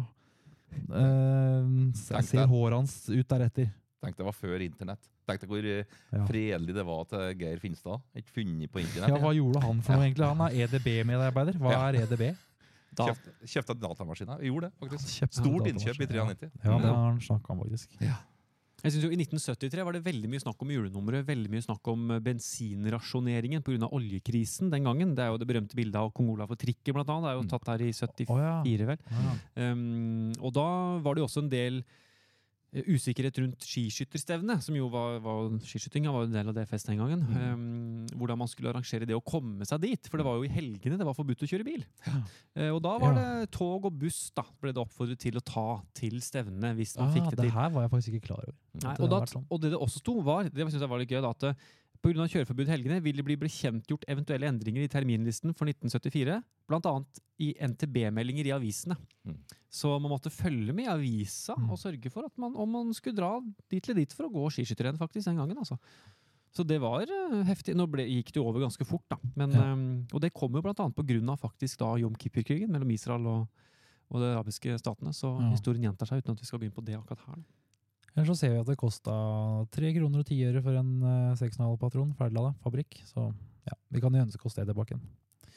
eh, Tenk ser deg. håret hans ut deretter. Tenk det var før internett. Tenk deg hvor eh, Ja. fredelig det var til Geir Finstad. Ikke funnet på internett. Ja, hva gjorde han for noe, egentlig? Han er E D B-medarbeider. Hva Ja. er E D B? Da, Kjøpt, kjøpte datamaskiner. Jeg gjorde det, faktisk. Kjøpte Stort datamaskin. innkjøp i nitti tre. Ja, det Mm. har han snakket om, faktisk. jeg synes jo I nitten syttitre var det veldig mye snakk om julenummeret, veldig mye snakk om eh, bensinrasjoneringen pga. oljekrisen den gangen. Det er jo det berømte bildet av kong Olav og trikken, blant annet. Det er jo Mm. tatt her i syttifire, Å ja. vel. Ja. Um, og da var det jo også en del eh, usikkerhet rundt skiskytterstevnet, som jo var, var skiskyttinga var jo en del av D F S den gangen. Um, hvordan man skulle arrangere det å komme seg dit, for det var jo i helgene det var forbudt å kjøre bil. Eh, og da var Ja. det tog og buss da, ble det oppfordret til å ta til stevnet hvis man Ah, fikk det det til. her var jeg faktisk ikke klar over. Nei, At det og, da, har vært sånn. og det det også sto var, det synes jeg var litt gøy, da, at eh, på grunn av kjøreforbud i helgene vil det bli bekjentgjort eventuelle endringer i terminlisten for nitten syttifire, blant annet i N T B-meldinger i avisene. Mm. Så man måtte følge med i avisa Mm. og sørge for at man, om man skulle dra dit eller dit for å gå skiskytterrenn faktisk den gangen. Altså. Så det var eh, heftig. Nå ble, gikk det jo over ganske fort, da. Men, Ja. eh, og det kom jo blant annet på grunn av faktisk da Yom Kippur-krigen mellom Israel og, og de arabiske statene. Så Ja. historien gjentar seg uten at vi skal gå inn på det akkurat her. Da. Ellers så ser vi at det kosta tre kroner og ti øre for en uh, seks komma fem patron, ferdiglada fabrikk. Så ja, vi kan jo ønske oss det tilbake igjen.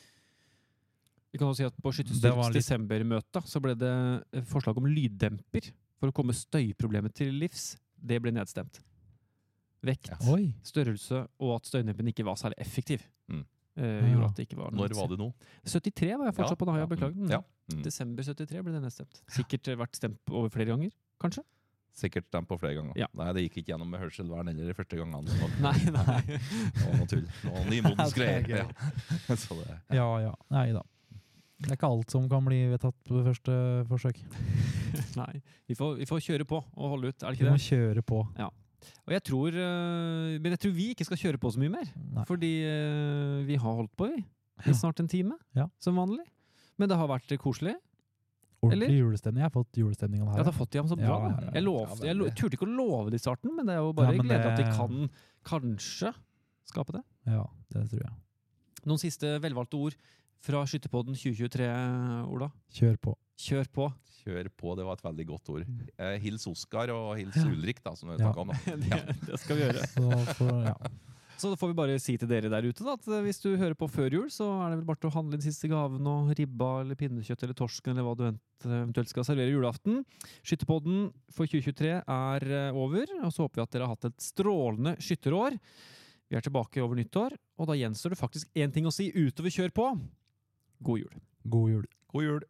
Vi kan også si at på Det Skytterstyrks var litt- desembermøte så ble det eh, forslag om lyddemper for å komme støyproblemet til livs. Det ble nedstemt. Vekt, Ja. Oi! størrelse og at støydempen ikke var særlig effektiv. Mm. eh, Ja. gjorde at det ikke var noe Når var det nå? syttitre var jeg fortsatt på da, jeg beklager. Mm. Ja. Mm. Desember syttitre ble det nedstemt. Sikkert eh, vært stemt over flere ganger, kanskje? Sikkert stemt på flere ganger. Ja. Nei, det gikk ikke gjennom med hørselvern eller de første gangene. Det var, Nei, nei. det var noe tull. Noe nymodens Det er greier. gøy. Ja. Så det, Ja ja. Nei da. Det er ikke alt som kan bli vedtatt på første forsøk. nei. Vi, får, vi får kjøre på og holde ut, er det Vi ikke må det? kjøre på. Og jeg tror, eh, men jeg tror vi ikke skal kjøre på så mye mer. Nei. Fordi eh, vi har holdt på vi, Ja. i snart en time, Ja. som vanlig. Men det har vært koselig. Ordentlig Eller? julestemning. Jeg har fått julestemning av det Jeg her. har fått dem så bra. Ja, da. ja, ja. Jeg, lovte, Ja, men jeg lo- det- turte ikke å love det i starten, men det er jo bare Ja, men gledelig at de det- kan kanskje skape det. Ja, det tror jeg. Noen siste velvalgte ord fra Skytterpodden tjue tjuetre, Ola? Kjør på. Kjør på. kjør på, det var et veldig godt ord. Eh, hils Oskar og hils Ja. Ulrik, da, som vi Ja. snakket om. Da. det, det skal vi gjøre. Så for, ja. Så da får vi bare si til dere der ute da, at hvis du hører på før jul, så er det vel bare til å handle inn siste gaven og ribba eller pinnekjøtt eller torsken eller hva du eventuelt skal servere julaften. Skytterpodden for tjue tjuetre er over, og så håper vi at dere har hatt et strålende skytterår. Vi er tilbake over nyttår, og da gjenstår det faktisk en ting å si utover kjør på. God jul. God jul. God jul.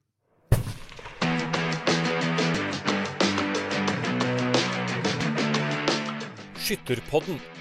Skytterpodden.